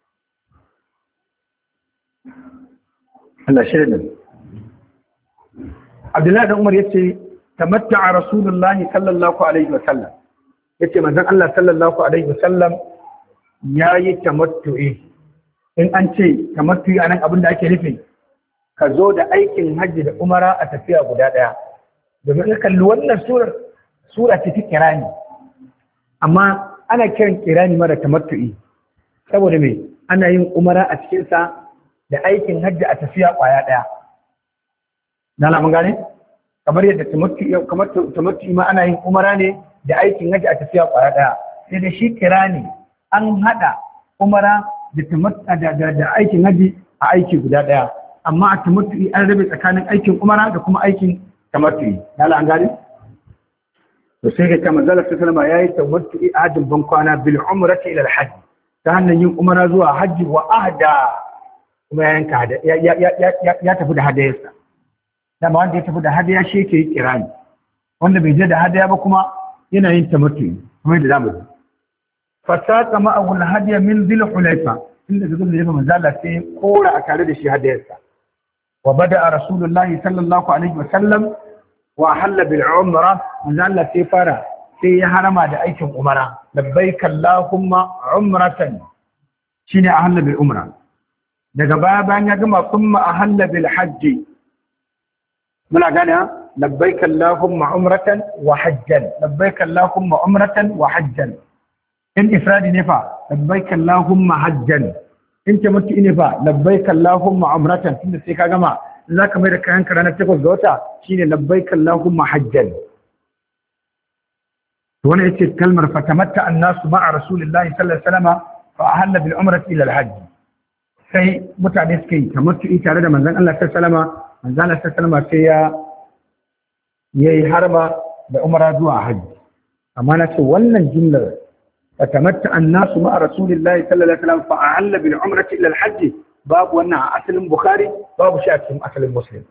Allah shirya da Abdullahi dan Umar yace tamatta'a Rasulullahi sallallahu alaihi wa sallam yace manzon Allah sallallahu alaihi wa sallam yayi tamattu'i in an ce tamattu'i anan abin da ake nufi ka zo da aikin hajji da umara a tafiya guda ɗaya. Domin ka kalli wannan sura ce ta kirani, amma ana kiran kirani mara tamattu'i saboda me ana yin umara a cikinsa da aikin hajji a tafiya ƙwaya ɗaya. Na mun gane? Kamar yadda tamattu'i ma ana yin umara ne da aikin hajji a tafiya ƙwaya ɗaya. Sai da shi kirani an haɗa umara da aikin hajji a aiki guda ɗaya. Amma a tamattu'i an rabe tsakanin aikin umara da kuma aikin tamattu'i. Na an gane? To sai ga kamar zalla sallama yayi tamattu'i a hajjin ban kwana bil umrati ila al hajj ta hannun yin umara zuwa hajji wa ahda kuma ya tafi da hadayarsa. Dama wanda ya tafi da hadaya shi yake yi kirani, wanda bai je da hadaya ba kuma yana yin tamattu'i kuma yadda zamu ji. Fasaqa ma'ahu al hadiya min dhil hulayfa, inda ga zuwa manzo Allah sai kora a tare da shi hadayarsa. Wa bada rasulullahi sallallahu alaihi wa sallam wa halla bil umra, manzo Allah sai fara sai ya harama da aikin umara. Labbaik Allahumma umratan, shine ahalla bil umra. Daga baya bayan ya gama kuma ahalla bil hajji. Muna gane labbaik Allahumma umratan wa hajjan, labbaik Allahumma umratan wa hajjan. In ifradi ne fa labbaik Allahumma hajjan, in tamattu ne fa labbaik Allahumma umratan. Tunda sai ka gama zaka mai da kayan ka ranar 8 ga wata shine labbaik Allahumma hajjan. Wani yace kalmar fatamatta annasu ma'a rasulillahi sallallahu alaihi wasallam fa ahalla bil umrati ila al hajj. Sai mutane suka yi tamattu tare da manzon Allah sallallahu alaihi wasallam, manzon Allah sallallahu alaihi wasallam sai yayi harba da umra zuwa hajji. Amma na ce wannan jumlar fatamatta annasu ma'a rasulillahi sallallahu alaihi wasallam fa ahalla bil umrati ila al hajj babu wannan a asalin Bukhari, babu shi a cikin asalin Muslim.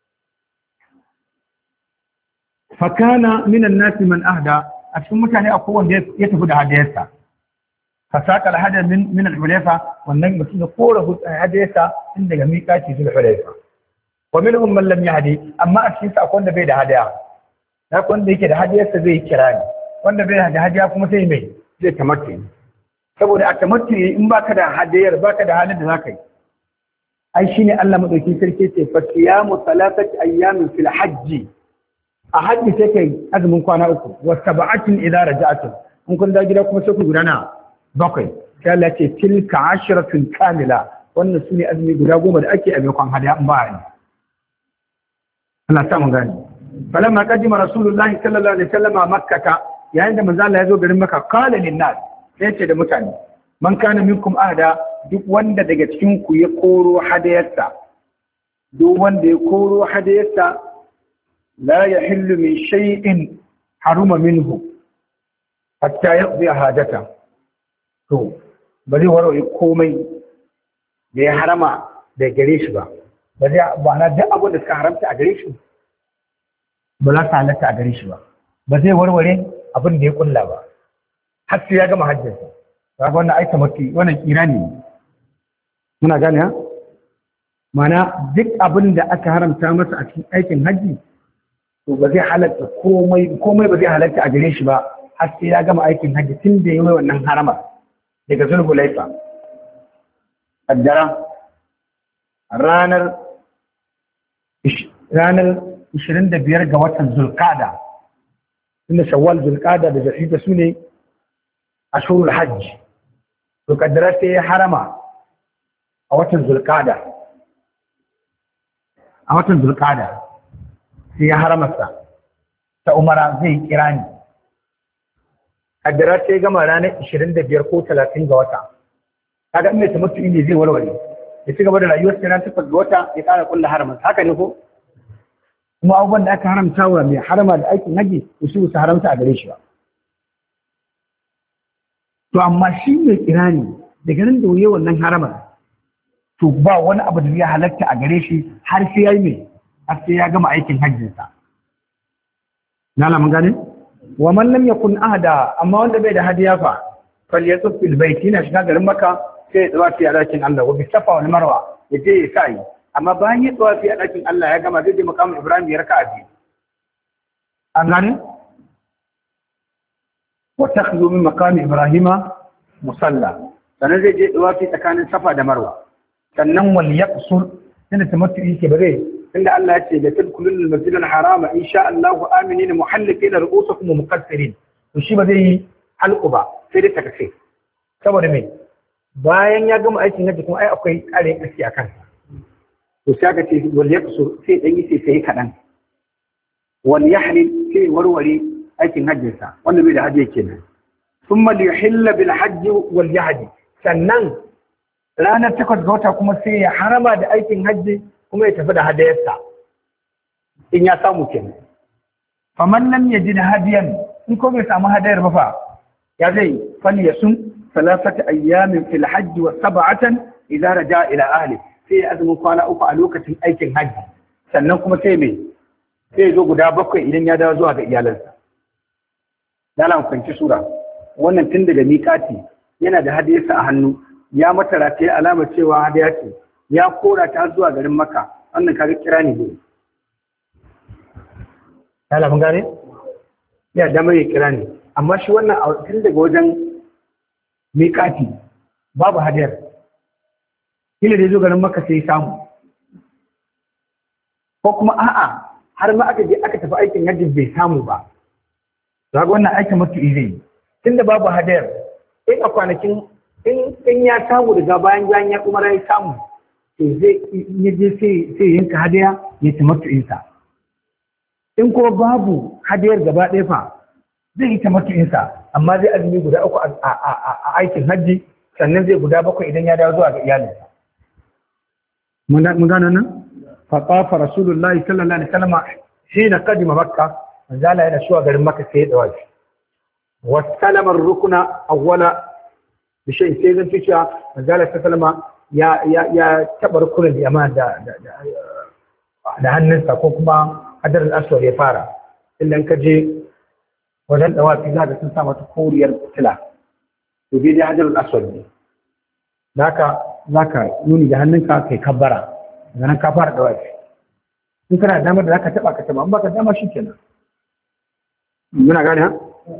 Fakana minan nasi man ahda, a cikin mutane a kowanne ya tafi da hadayarsa. Fasaka al-hadar min al-Hulayfa, wannan mutum ya kora hadayarsa tun daga miƙaci zuwa Hulayfa. Wa minhum man lam yahdi, amma a cikin sa akwai wanda bai da hadaya. Da wanda yake da hadayarsa zai kira ni. Wanda bai da hadaya kuma sai mai zai tamattu. Saboda a tamattu in baka da hadayar baka da halin da zaka yi. Ai shine Allah madauki sarki ce fa siyamu salatati ayyamin fil hajji. A hajji sai kai azumin kwana 3 wa sab'atin idza raja'tum. In kun da gida kuma sai ku gudana 7. Sai Allah ce tilka 'ashratun kamila. Wannan sune azumi guda 10 da ake a maimakon hadaya in ba ni. Allah ta mun gani. Falamma qadima Rasulullahi sallallahu alaihi wasallam Makkah, yayin da manzo Allah ya zo garin Makka, qala lin nas, sai ce da mutane, man kana minkum ahda, duk wanda daga cikin ku ya koro hadayarsa, duk wanda ya koro hadayarsa la yahillu min shay'in haruma minhu hatta yaqdi hajata. To ba zai warware komai da ya harama da gare shi ba. Ba zai ba na duk abin da suka haramta a gare shi ba za su halatta a gare shi ba. Ba zai warware abin da ya kulla ba har sai ya gama hajjinsa. Ba ga wannan aika maki wannan kira ne. Muna gane ha? Mana duk abin da aka haramta masa a cikin aikin hajji to ba zai halatta komai ba zai halatta a gare shi ba har sai ya gama aikin hajji tun da ya yi wannan harama daga Zulhulaifa. Kaddara ranar 25 ga watan Zulqa'da, inda Shawwal, Zulqa'da da Zulhijja sune ashhurul hajj. To kaddara sai ya harama a watan Zulqa'da. A watan Zulqa'da sai ya haramarsa ta umara zai kira ni. Kaddara sai gama ranar 25 ko 30 ga wata. Kaga in mai tamattu ne zai warware. Ya ci gaba da rayuwar sai ran 8 ga wata ya ƙara kulla haramarsa. Haka ne ko? Kuma abubuwan da aka haramta wa mai harama da aikin haji su haramta a gare shi ba. To amma shi mai kira ne daga nan da wuye wannan haramar, to ba wani abu da zai halatta a gare shi har sai ya yi mai, har sai ya gama aikin hajjinsa. Na lamun gane? Wa man lam yakun ahda, amma wanda bai da hadiya fa falyatuf bil bait, yana shiga garin Makka sai ya tsawafi a dakin Allah, wa bi Safa wal Marwa, ya je ya sa'i. Amma bayan ya tsawafi a dakin Allah ya gama zai je makamin Ibrahim ya raka'a biyu. An gane? Wa takhudhu min maqami Ibrahima musalla. Sannan zai je tsawafi tsakanin Safa da Marwa. Sannan wal yaqsul inda tamattu'i ke ba zai inda Allah ya ce da tadkhulul masjidal harama insha Allah aminina muhallikina ru'usakum muqassirin to shi ba zai yi halqu ba sai dai takasai saboda me bayan ya gama aikin hajji kuma ai akwai ƙarin aski a kansa to sai aka ce wal yaqsur sai dan yi sai kadan wal yahlil sai warware aikin hajjinsa wanda bai da hajji kenan thumma liyuhilla bil hajji wal yahdi sannan ranar 8 ga wata kuma sai ya harama da aikin hajji kuma ya tafi da hadayarsa in ya samu kenan faman lam yajid hadiyan in ko bai samu hadayar ba fa ya zai fali yasun 3 ayyamin fil hajji wa 7 idza raja ila ahli sai ya azumin kwana 3 a lokacin aikin hajji sannan kuma sai me sai zo guda 7 idan ya dawo zuwa ga iyalansa dala kwanci sura wannan tun daga miƙati yana da hadiyarsa a hannu ya mata rataye alamar cewa hadiya ce ya kora ta zuwa garin Makka wannan kaga kira ne dala mun gane ya da mai kira ne amma shi wannan tun daga wajen miƙati babu hadiyar kila da zo garin Makka sai samu ko kuma a'a har ma aka je aka tafi aikin hajji bai samu ba zaga wannan aikin mutu'i zai tunda babu hadayar in a kwanakin in ya samu daga bayan ya umara ya samu to zai je sai yanka hadaya ya ci mutu'insa in kuma babu hadayar gaba ɗaya fa zai yi ta mutu'insa amma zai azumi guda 3 a aikin hajji sannan zai guda 7 idan ya dawo zuwa ga iyalinsa mun gano nan fa qafa rasulullahi sallallahu alaihi wasallam hina qadima makka manzala yana shuwa garin Makka sai ya dawo wasalama rukuna awwala bi shay sai zan fi cewa manzala sallama ya taba rukunin da yamma da hannunsa ko kuma hadar al-aswad ya fara idan ka je wajen dawafi za ka sun sa mata koriyar fitila to bi da hadar al-aswad ne zaka nuni da hannunka kai kabbara daga nan ka fara dawafi in kana damar da zaka taba ka taba in baka dama shikenan muna gane ha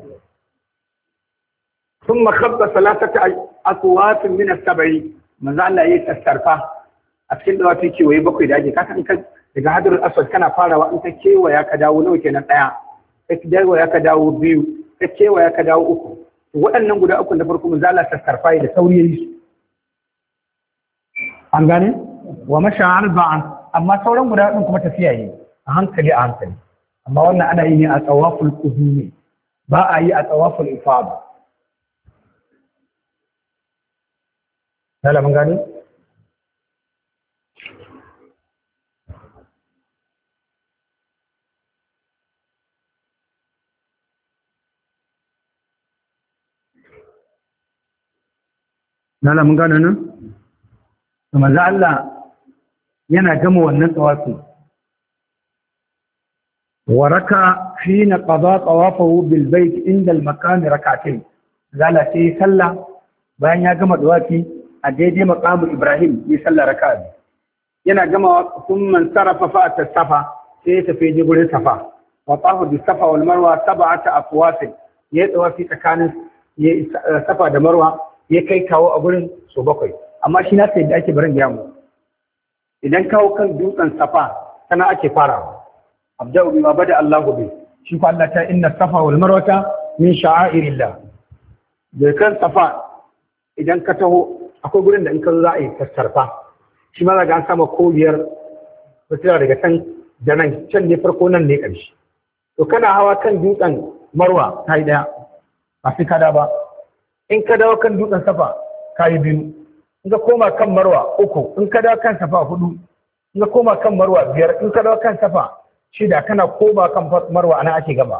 ثم خط 3 أطواف من السبع manzo Allah yayi tasarfa a cikin dawafi kewaye 7 da ake ka san kan daga hadarul aswad kana farawa in ka kewaya ka dawo nawa kenan 1 ka kewaya ka dawo 2 ka kewaya ka dawo 3 to waɗannan guda 3 da farko manzo Allah tasarfa da sauri yayi su an gane wa masha arba'an amma sauran guda 4 kuma tafiya yi a hankali amma wannan ana yi ne a tsawaful qudumi ba a yi a tsawaful ifada dala mun gani dala mun gani nan kuma za Allah yana gama wannan tawafi وركع حين قضى طوافه بالبيت عند المكان ركعتين قال سي صلى bayan ya gama dawaki a daidai maqamu Ibrahim ya salla raka'a yana gama thumma sarafa fa safa sai ya tafi je gurin safa wa tafa bi safa wal marwa 7 afwaf ya dawafi tsakanin safa da marwa ya kai kawo a gurin so 7 amma shi na sai da ake barin yamu idan kawo kan dutsen safa kana ake farawa abda'u bima bada Allahu bi shi ko Allah ta inna safa wal marwata min sha'airillah da kan safa idan ka taho akwai gurin da in ka zo za a yi sassarfa shi ma za ga an sama koriyar fitila daga can da nan can ne farko nan ne ƙarshe to kana hawa kan dutsen marwa ta yi ɗaya ba sai ka da ba in ka dawo kan dutsen safa ka yi 2 in ka koma kan marwa 3 in ka dawo kan safa 4 in ka koma kan marwa 5 in ka dawo kan safa 6 kana koma kan marwa ana ake gaba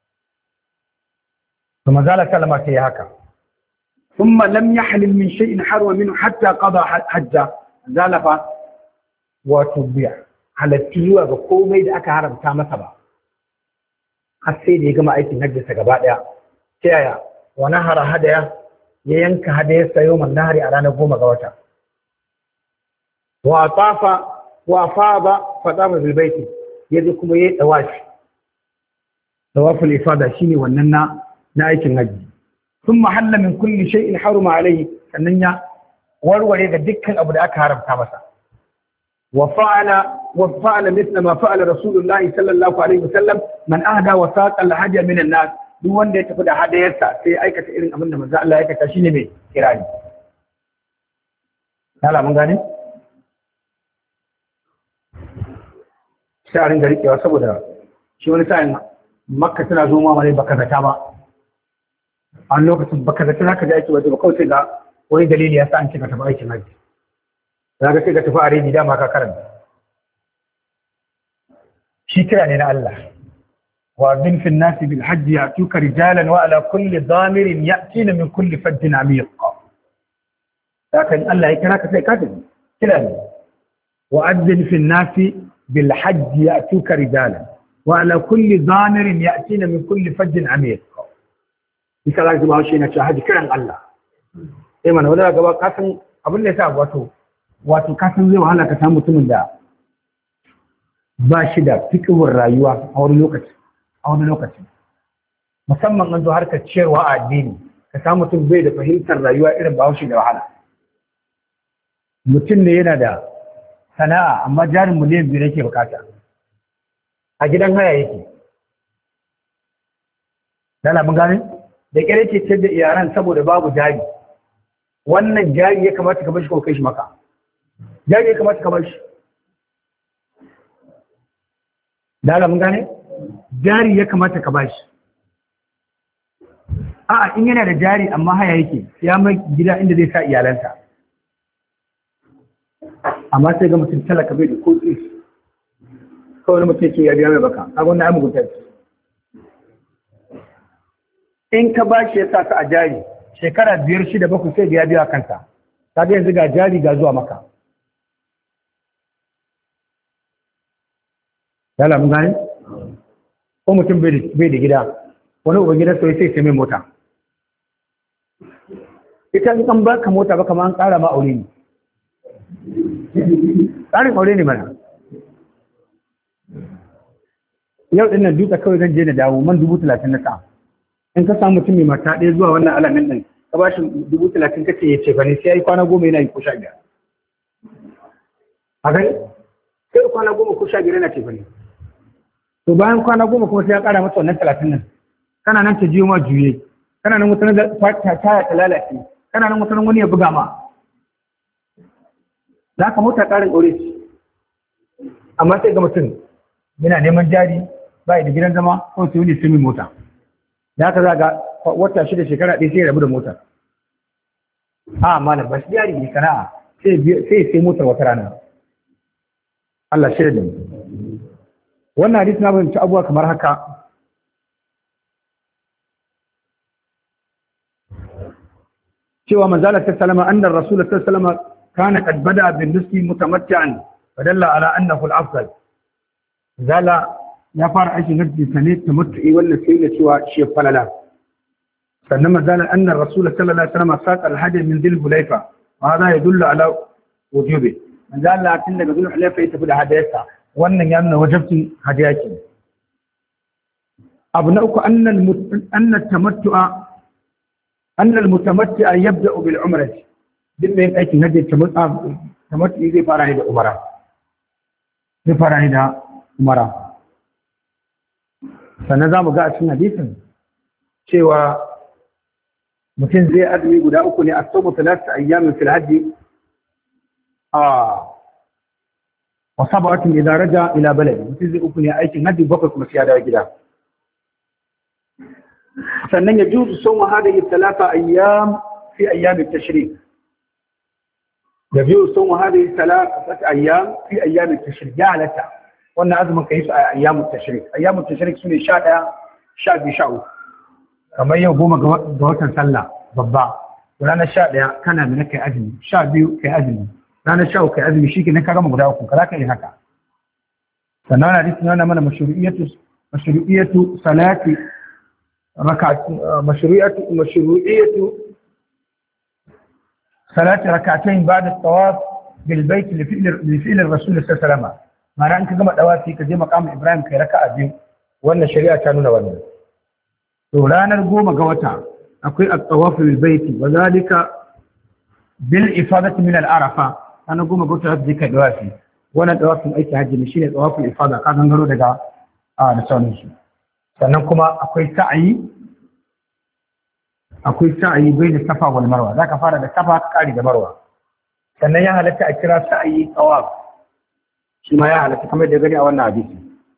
to manzala sallama sai ya haka ثم لم يحلم من شيء حرم منه حتى قضى حجه زالفا وتبيع على التيوا ga komai da aka haramta masa ba har sai da ya gama aikin hajji sa gaba daya sai yaya wa nahara hadaya ya yanka hadayar sa yawman nahari a ranar 10 ga wata wa tafa wa fada fadama bil baiti yaji kuma yayi tawafi tawaful ifada shine wannan na aikin hajji ثم حل من كل شيء حرم عليه sannan ya warware ga dukkan abu da aka haramta masa وفعل مثل ما فعل رسول الله صلى الله عليه وسلم من أهدى وساق الهدي من الناس duk wanda ya tafi da hadayarsa sai ya aikata irin abin da manzo Allah ya aikata shine mai kirani Allah mun gane sai a ringa rikewa saboda shi wani sa'in Makka tana zo ma mai baka zata ba a lokacin baka zata zaka ji aiki wajen ba kawai sai ga wani dalili ya sa an cika tafi aikin haji zaka sai ka tafi a rediyo dama ka karanta shi kira ne na Allah وأذن في الناس بالحج يأتوك رجالا وعلى كل ضامر يأتين من كل فج عميق لكن الله يكراك سيكاتب كلام وأذن في الناس بالحج يأتوك رجالا وعلى كل ضامر يأتين من كل فج عميق يكراك زباو شيء نشاهد كلام الله إيمان ولا قبل قاسم أبن ليس واتو قاسم زي وحالا كسام متمن دا باشدا فكر الرأيوة أو الوقت a wani lokaci musamman an zo harkar ciyarwa a addini ka samu mutum bai da fahimtar rayuwa irin bahaushe da wahala mutum ne yana da sana'a amma jarin miliyan 2 yake bukata a gidan haya yake dala mun gane da kire ke ce da iyaran saboda babu jari wannan jari ya kamata ka bashi ko kai shi maka jari ya kamata ka bashi dala mun gane jari ya kamata ka bashi a'a in yana da jari amma haya yake ya mai gida inda zai sa iyalansa amma sai ga mutum talaka bai da koki kawai mutum ke yariya mai baka a wannan amu gutar in ka bashi ya sa ka a jari shekara 5, 6, 7 sai ya biya kanta ta ga yanzu ga jari ga zuwa maka yala mun gane ko mutum bai da gida wani uban gidan sai mai mota ita in an baka mota ba kamar an ƙara ma aure ne ƙarin aure ne mana yau ɗin nan duka kawai zan je na dawo man 30,000 na sa in ka samu mutum mai mata ɗaya zuwa wannan alamin ɗin ka ba shi 30,000 kace ya ce bane sai ya yi kwana 10 yana yi ko 15 a gani sai kwana 10 ko 15 yana ce bane to bayan kwana 10 kuma sai ya ƙara masa wannan 30 nan kana nan ta jiyo ma juye kana nan mutanen da ta lalace kana nan mutanen wani ya buga ma za ka mota ƙarin aure amma sai ga mutum yana neman jari ba da gidan zama ko sai wani sumi mota da haka za ga wata 6 shekara ɗaya sai ya rabu da motar a malam ba shi jari ne sana'a sai motar wata rana Allah shirya da mu wannan hadisi na fahimci abubuwa kamar haka cewa manzala ta salama annar rasul ta salama kana qad bada bin nuski mutamatti'an fadalla ala annahu al-afdal zala ya fara aikin hajji sane tamattu'i wannan sai ya cewa shi falala sannan manzala annar rasul sallallahu alaihi wasallam saqa al-hadi min dhil hulayfa wa hada yadullu ala wujubi manzala tun daga dhil hulayfa ya tafi da hadayarsa wannan ya nuna wajibcin hadiya ke abu na uku annal mutamatti'a yabda'u bil umrati duk mai aikin hajji tamattu'i zai fara ne da umara sannan za mu ga a cikin hadisin cewa mutum zai azumi guda 3 ne a sabu 3 ayyamin fil hajji wa sab'atun idza raja ila baladi mutum zai 3 ne aikin hajji 7 kuma sai ya dawo gida sannan ya juzu sawmu hadhihi 3 ayyam fi ayyam at-tashrik يجوز صوم هذه 3 أيام في أيام التشريق جعلتها وأن أزمن كيس أيام التشريق أيام التشريق سنة شاء بشاء كما يوم جوات سلا ضبع وأنا شاء كان منك أزمي شاء بيو كأزمي أنا شاء كأزمي شيء كنا كرام غداؤكم كذاك هكا فنانا ريتنا من مشروعية صلاة ركعة مشروعية صلاة ركعتين بعد الطواف بالبيت لفعل الرسول صلى الله عليه وسلم معنى أنك كما دواتي كجي مقام إبراهيم كي ركع بيو وأن الشريعة كانوا وأن ولانا القوم قوتا أقول الطواف بالبيت وذلك بالإفادة من العرفة أنا قوم قوتا ذيك دواتي wannan tawafin aiki hajji ne shine tawaful ifada ka gangaro daga da sauransu. Sannan kuma akwai sa'ayi bai da safa wal marwa, zaka fara da safa ka kare da marwa. Sannan ya halatta a kira sa'ayi tawaf, shi ma ya halatta kamar da gani a wannan hadisi.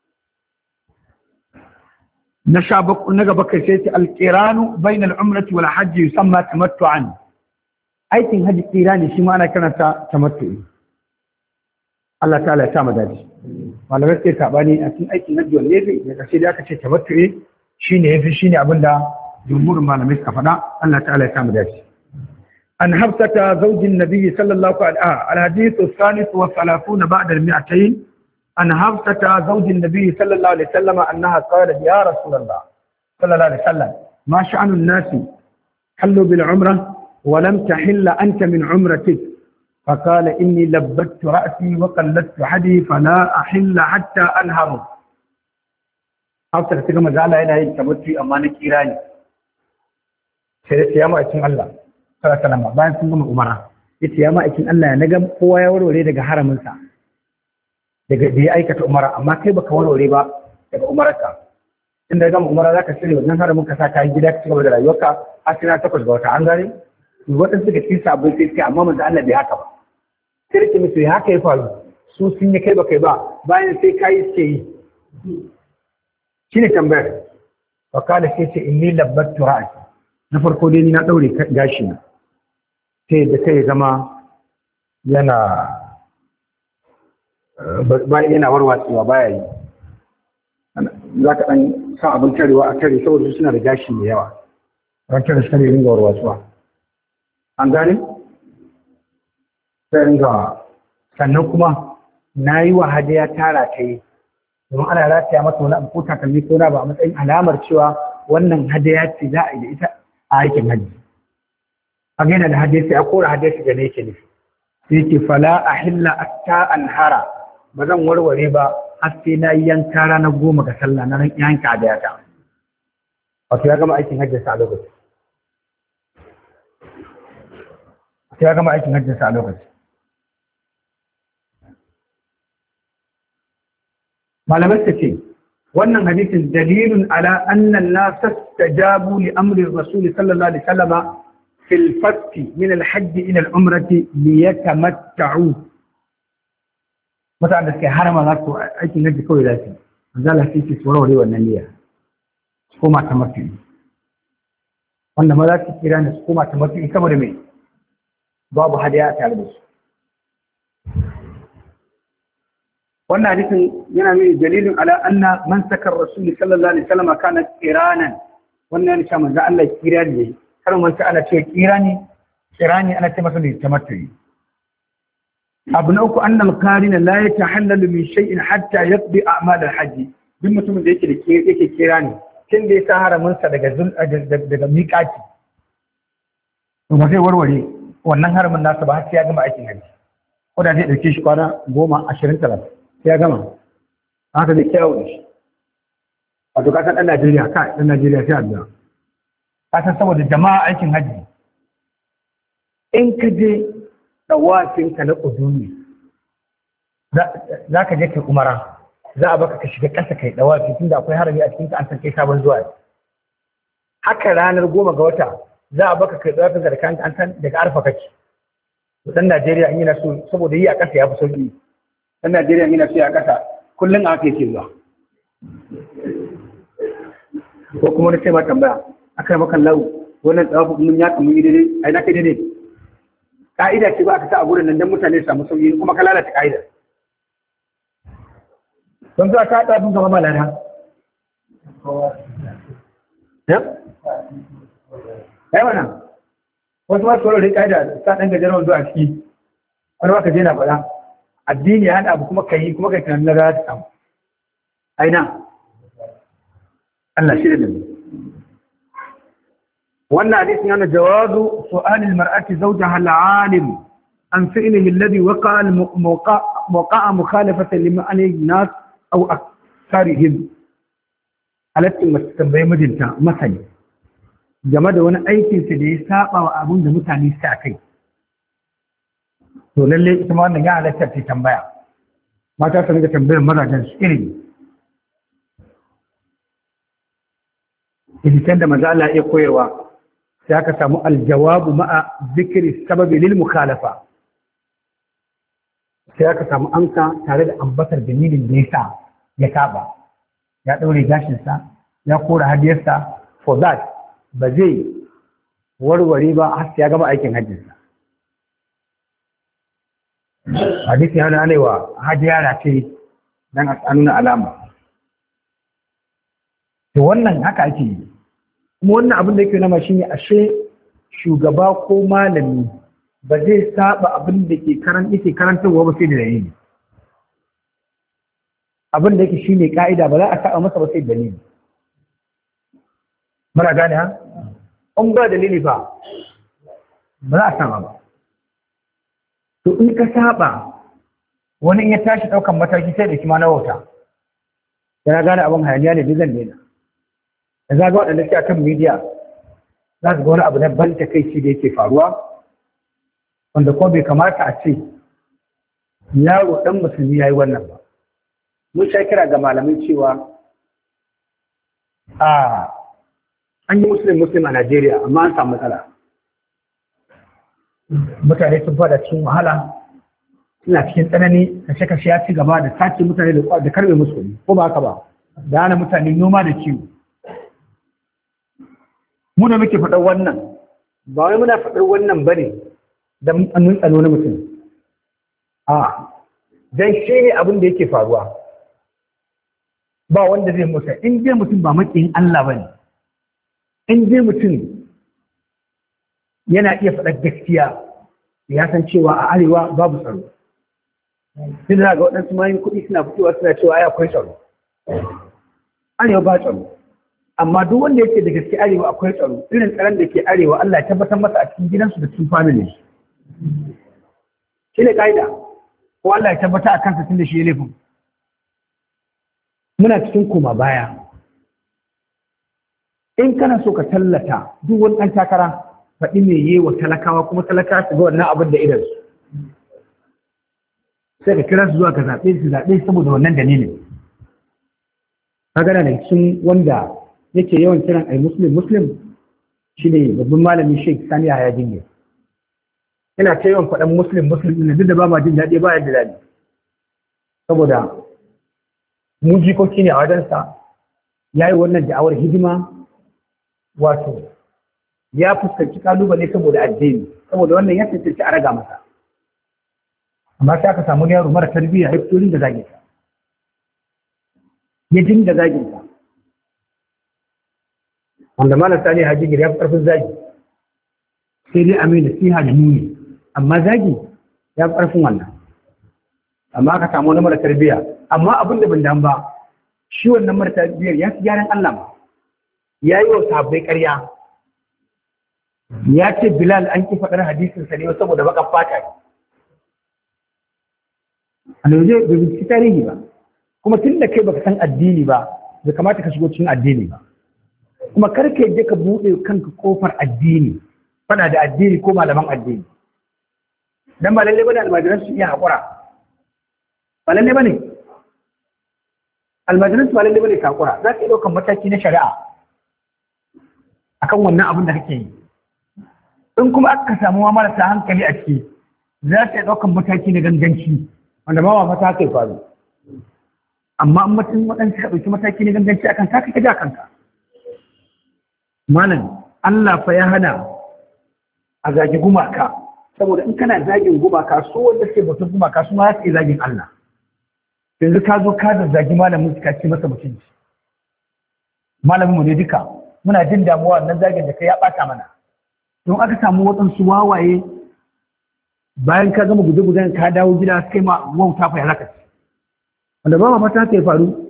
Na gaba kai sai ta alqiranu bayna al-umrati wal hajj yusamma tamattu'an. Aikin hajji kirani shi ma ana kiransa tamattu'i. Allah ta'ala ya sa mu dace. Malamai sai sabani a cikin aikin hajji wanne yafi, da kace da aka ce tamattu'i shine yafi, shine abinda jumhurin malamai suka faɗa. Allah ta'ala ya sa mu dace. An Hafsata zaujin Nabi sallallahu alaihi wa sallam, al-hadith al-thalith wa 30 ba'da al-200. An Hafsata zaujin Nabi sallallahu alaihi wa sallam annaha qalat ya Rasulullah sallallahu alaihi wa sallam ma sha'anu an-nasi hallu bil umrah wa lam tahilla anta min umratik. فقال إني لبت رأسي وقلدت حدي فلا أحل حتى أنهر. أوصل تقوم زعلها إلى هيك تمتي أمانة كيراني سيدة ياما إتن الله صلى الله عليه وسلم باين سنقوم أمرا ياما إتن الله نقم هو يورو لي دقا حرم انسا دقا دي أيكة أمرا أما كيف كورو لي با دقا أمرك إن دقام أمرا ذاك سيري وزن حرم كساكا يجدك سيقوم دقا يوكا أسنا تقص بوتا عنغاري waɗansu daga cikin sabbin sai suke amma manzo Allah bai haka ba sai rike musu haka ya faru su sun yi kai ba kai ba bayan sai kai suke yi shine tambayar wa kala sai ce inni labbattu ra'si na farko dai ni na daure gashi na sai da kai zama yana warwatsewa baya yi za ka ɗan sa abin tarewa a tare saboda suna da gashi mai yawa ran tare su ne ringa warwatsuwa an gane? sai ringa sannan kuma na yi wa hadiya tara ta yi domin ana rataya masa wani abu ko takalmi ko na ba a matsayin alamar cewa wannan hadiya ce za a yi da ita a aikin hajji a gaina da hadiya sai a kora hadiya su gane yake nufi sai yake fala a hilla atta an hara ba zan warware ba har sai na yi yanka ranar 10 ga sallah na yanka hadiya ta wato ya gama aikin hajji sa a lokaci ya gama aikin hajjinsa a lokaci. Malamai ta ce, wannan hadisin dalilun ala annan na tastajabu li amri Rasul sallallahu alaihi wasallama fil fasti min al-hajj ila al-umrati li yatamatta'u. Mutanen da suke harama za su aikin hajji kawai za su. Manzala sai ce su warware wannan niyya. Su koma tamattu'i. Wanda ma za su kira ne su koma tamattu'i saboda mai babu hadiya a tare da su. Wannan hadisin yana nuni dalilin ala anna man sakar rasul sallallahu alaihi wasallam kana qiranan. Wannan ne cewa manzo Allah kirani ne. Kar man ta ana cewa kirani ana ce masa ne tamattu'i. Abu na uku annal qarina la yatahallalu min shay'in hatta yaqdi a'mal al-hajj. Duk mutumin da yake kirani tun da ya sa haramin sa daga miƙati. To ba zai warware wannan haramin nasa ba har sai ya gama aikin hajji ko da zai dauke shi kwana 10 20 30 sai ya gama haka zai kyawu da shi wato ka san dan Najeriya sai addu'a ka san saboda jama'a aikin hajji in ka je dawafin ka na kudumi za ka je kai umara za a baka ka shiga ƙasa kai dawafi tunda akwai harami a cikin ka an san kai sabon zuwa haka ranar 10 ga wata za a baka kai tsafin zarkan an san daga arfa kake dan Najeriya in yana so saboda yi a ƙasa ya fi sauki dan Najeriya in yana so a ƙasa kullun aka yake zuwa ko kuma wani sai ma tambaya akai maka lau wannan tsafin mun ya kamun yi daidai ai na kai daidai ka'ida ce ba aka sa a gurin nan dan mutane su samu sauki kuma ka lalata ka'ida don za ka tsafin gaba malana ya mana wasu masu tsoron rika da sa ɗan gajeren zuwa ciki wani maka je na faɗa addini ya haɗa abu kuma ka yi kuma ka yi tunanin na za ta samu aina Allah shi da dami wannan hadisin yana jawazu su'alil mar'ati zawjaha al-alim an fi'lihi alladhi waqa'a mukhalafatan lima alayhi nas aw aktharihim halattin masu tambayi mijinta masani game da wani aikinsa da ya saba wa abin da mutane su a kai to lalle ita ma wannan ya halatta ta tambaya mata su rinka tambayar mazajen su ilimi. Hadisan da maza Allah iya koyarwa sai aka samu aljawabu ma'a zikiri sababi lil mukhalafa. Sai aka samu amsa tare da ambatar dalilin da yasa ya saba. Ya ɗaure gashinsa, ya kora hadiyarsa, for that ba zai warware ba har sai ya gama aikin hajjinsa. Hadisi yana anewa hajiyara ce don a nuna alama. To wannan haka ake yi. Kuma wannan abin da yake nama shi ne ashe shugaba ko malami ba zai saba abin da yake karantarwa ba sai da dalili. Abin da yake shi ne ka'ida ba za a saba masa ba sai da dalili. Muna gane ha? An ba dalili ba za a saba ba. To in ka saba wani in ya tashi ɗaukan mataki sai da kima na wauta. Yana gane abin hayaniya ne zan daina. Da za ga waɗanda suke akan media za su ga wani abu na ban takaici da yake faruwa wanda kuma bai kamata a ce yaro ɗan musulmi ya yi wannan ba. Mun sha kira ga malamai cewa an yi muslim a Najeriya amma an samu matsala. Mutane sun fada cikin wahala suna cikin tsanani kashe-kashe ya ci gaba da sace mutane da karbe musu ko ba haka ba da hana mutane noma da kiwo. Muna muke faɗar wannan ba wai muna faɗar wannan ba ne don mun tsano na mutum don shi ne abin da yake faruwa ba wanda zai musa in je mutum ba maƙiyin Allah ba ne in je mutum yana iya faɗar gaskiya ya san cewa a arewa babu tsaro. Sai da ga waɗansu mayin kuɗi suna fitowa suna cewa ai akwai tsaro. Arewa ba tsaro. Amma duk wanda yake da gaske arewa akwai tsaro irin tsaron da ke arewa Allah ya tabbatar masa a cikin gidansu da cikin family. Shi ne ƙa'ida ko Allah ya tabbata a kansa tun da shi ya laifin. Muna cikin koma baya. In kana so ka tallata duk wani ɗan takara faɗi me yi wa talakawa kuma talakawa su ga wannan abin da idansu sai ka kira su zuwa ka zaɓe su zaɓe saboda wannan dalilin. Kaga da cikin wanda yake yawan kiran ai muslim shine babban malami Sheikh Sani Yahaya Jingir. Ina ta yawan faɗan muslim ne duk da ba ma jin daɗi ba yadda daɗi saboda mu jikoki ne a wajensa ya yi wannan da'awar hidima wato ya fuskanci kalubale saboda addini saboda wannan ya tantance a raga masa amma sai aka samu yaro mara tarbiyya ya fito da zagin sa ya dinga zagin sa wanda malam Sani Haji ya fi karfin zagi sai dai amina nasiha da nuni amma zagi ya fi karfin wannan amma aka samu wani mara tarbiyya amma abin da ban dan ba shi wannan mara tarbiyyar ya fi gyaran Allah ma ya yi wa sahabbai ƙarya ya ce Bilal an ki faɗar hadisinsa ne saboda baka fata ne. Alwaje bai binciki tarihi ba, kuma tun da kai baka san addini ba, bai kamata ka shigo cikin addini ba. Kuma kar ka yadda ka buɗe kanka kofar addini, fana da addini ko malaman addini. Dan ba lalle bane almajiran su iya haƙura. Ba lalle bane. Almajiran su ba lalle bane ka haƙura. Za ka iya ɗaukar mataki na shari'a akan wannan abin da kake yi. In kuma aka samu marasa hankali a ciki za su yi ɗaukan mataki na ganganci wanda ba wa mata kai faru amma in mutum waɗansu ka ɗauki mataki na ganganci akan ka kai ja kanka. Malam Allah fa ya hana a zagi gumaka saboda in kana zagin gumaka so wanda suke batun gumaka su ma za su yi zagin Allah. Yanzu ka zo ka da zagi malamin ka ce masa mutunci malamin mu ne duka muna jin damuwa nan zagin da kai ya ɓata mana. Don aka samu waɗansu wawaye bayan ka gama guje-gujen ka dawo gida kai ma wauta fa ya zaka ci wanda ba mata ta faru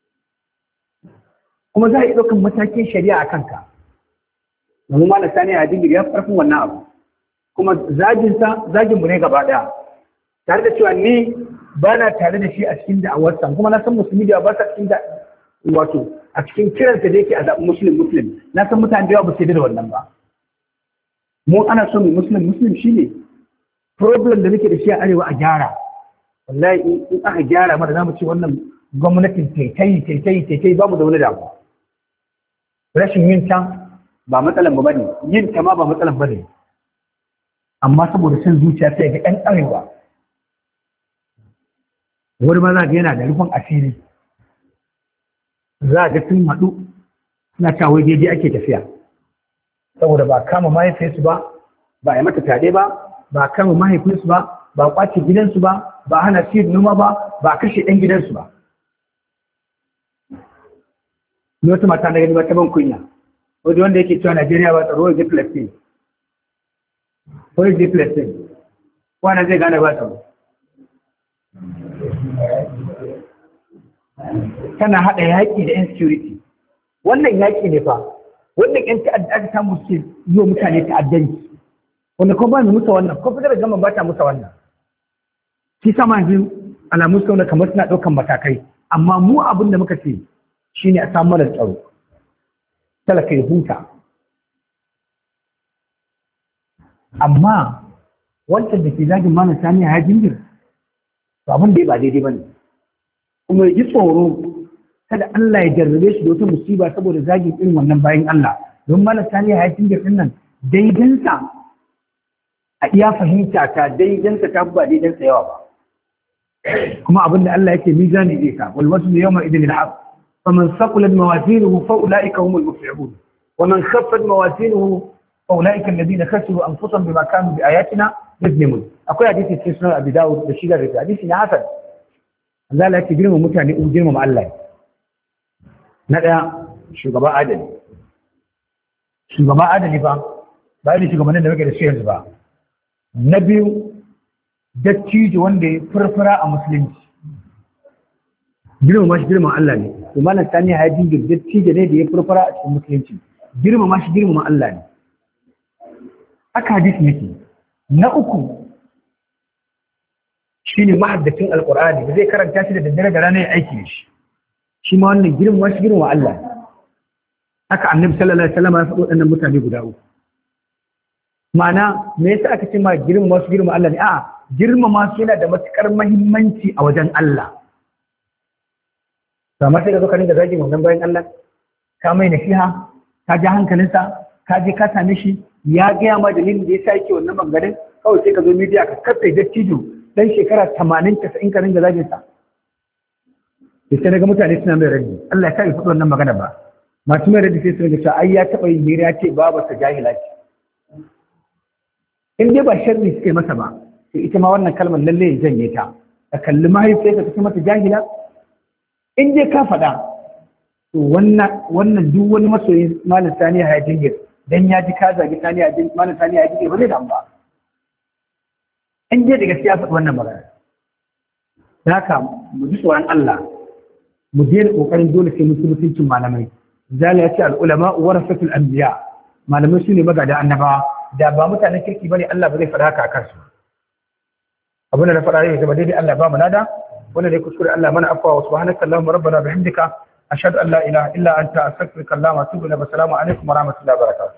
kuma za a yi ɗaukan matakin shari'a a kanka domin malam Sani a Jingir ya fi ƙarfin wannan abu kuma zagin mu ne gaba ɗaya tare da cewa ni ba na tare da shi a cikin da'awarsa kuma na san musulmi da ba sa cikin da wato a cikin kiransa da yake a zaɓin muslim na san mutane da yawa ba su da wannan ba. Mu ana so mai muslim shi ne problem da muke da shi a arewa a gyara wallahi in aka gyara mana za mu ce wannan gwamnatin taitai ba mu da wani damu. Rashin yin ta ba matsalan ba ne, yin ta ma ba matsalan ba ne, amma saboda son zuciya sai ga 'yan arewa wani ma za ga yana da rufin asiri, za ga sun haɗu suna cewa daidai ake tafiya saboda ba kama mahaifinsu ba, ba a yi mata fyaɗe ba kama mahaifinsu ba kwace gidansu ba hana su noma ba kashe ɗan gidansu ba. Ni wata mata na gani ba ta ban kunya, wadda wanda yake cewa Najeriya ba tsaro ya Palestine, ko ya Palestine, wana zai gane ba tsaro. Tana haɗa yaƙi da insecurity. Wannan yaƙi ne fa, wannan ƴan ta'adda aka samu suke yi wa mutane ta'addanci, wanda kuma ba mu musa wannan, ko fitar da gama ba ta musa wannan. Shi sama yanzu alamun sauna kamar suna ɗaukan matakai, amma mu abin da muka ce shi ne a samu mara tsaro, talaka ya huta. Amma wancan da ke zagin mana sani a hajjin to abin da ya ba daidai ba ne. Kuma ya ji tsoro kada Allah ya jarrabe shi da wata musiba saboda zagin irin wannan bayan Allah. Don mana sani a hajjin ɗin nan daidansa a iya fahimta ta daidansa ta ba daidansa yawa ba. Kuma abin da Allah yake mizani zai ka wal wasu yawma idin al-haq faman saqulat mawazinuhu fa ulaika humul muflihun wa man khaffat mawazinuhu fa ulaika alladhina khasiru anfusahum bima kanu bi ayatina yuzlimun. Akwai hadisi cikin sunan Abi Dawud da shigar da hadisi ne hasan. Allah yake girma mutane in girma Allah. Na daya shugaba adali. Shugaba adali ba da shugabannin da muke da su yanzu ba. Na biyu dattijo wanda ya furfura a musulunci, girmama shi girman Allah ne. To malam Sani ya dinga dattijo ne da ya furfura a cikin musulunci, girmama shi girman Allah ne. Aka hadisi yake. Na uku shine mahaddacin alqur'ani da zai karanta shi da daddare da rana ya aiki da shi. Shi ma wannan girmama shi girman Allah ne. Haka Annabi sallallahu alaihi wasallam ya faɗo waɗannan mutane guda uku. Ma'ana me yasa aka ce ma girmama su girman Allah ne? A'a, girmama su yana da matukar muhimmanci a wajen Allah. Kamar sai ka zo ka dinga zagin wannan bayan Allah, ka mai nasiha, ka ja hankalinsa, ka je ka same shi, ya gaya ma dalilin da ya sa yake wannan bangaren, kawai sai ka zo media ka kafe dattijo dan shekara 80-90 ka dinga zagin sa. Sai daga mutane suna mai raddi, Allah ya sa ya faɗi wannan magana ba. Masu mai raddi sai su dinga cewa ai ya taɓa yin hira ya ce babu sa jahila ce. In dai ba sharri suke masa ba, sai ita ma wannan kalmar lalle ya janye ta, ka kalli mahaifiyarsa ta ce mata jahila. In dai ka faɗa, to wannan duk wani masoyin malam Sani ya jingir dan ya ji ka zagi Sani ya jingir, malam Sani ya jingir ba zai damu ba. In dai da gaskiya faɗi wannan magana. Haka mu ji tsoron Allah, mu daina kokarin dole sai mutuncin malamai. Zala ya ce al-ulama warasatul anbiya, malamai su ne magada annabawa. Da ba mutanen kirki bane Allah ba zai faɗa haka a kansu. Abin da na faɗa yau zama daidai Allah ba mu nada, wanda dai kuskure Allah mana afwa wa subhanaka Allahumma rabbana bihamdika ashhadu an la ilaha illa anta astaghfiruka wa atubu ilaik. Assalamu alaikum wa rahmatullahi wa barakatuh.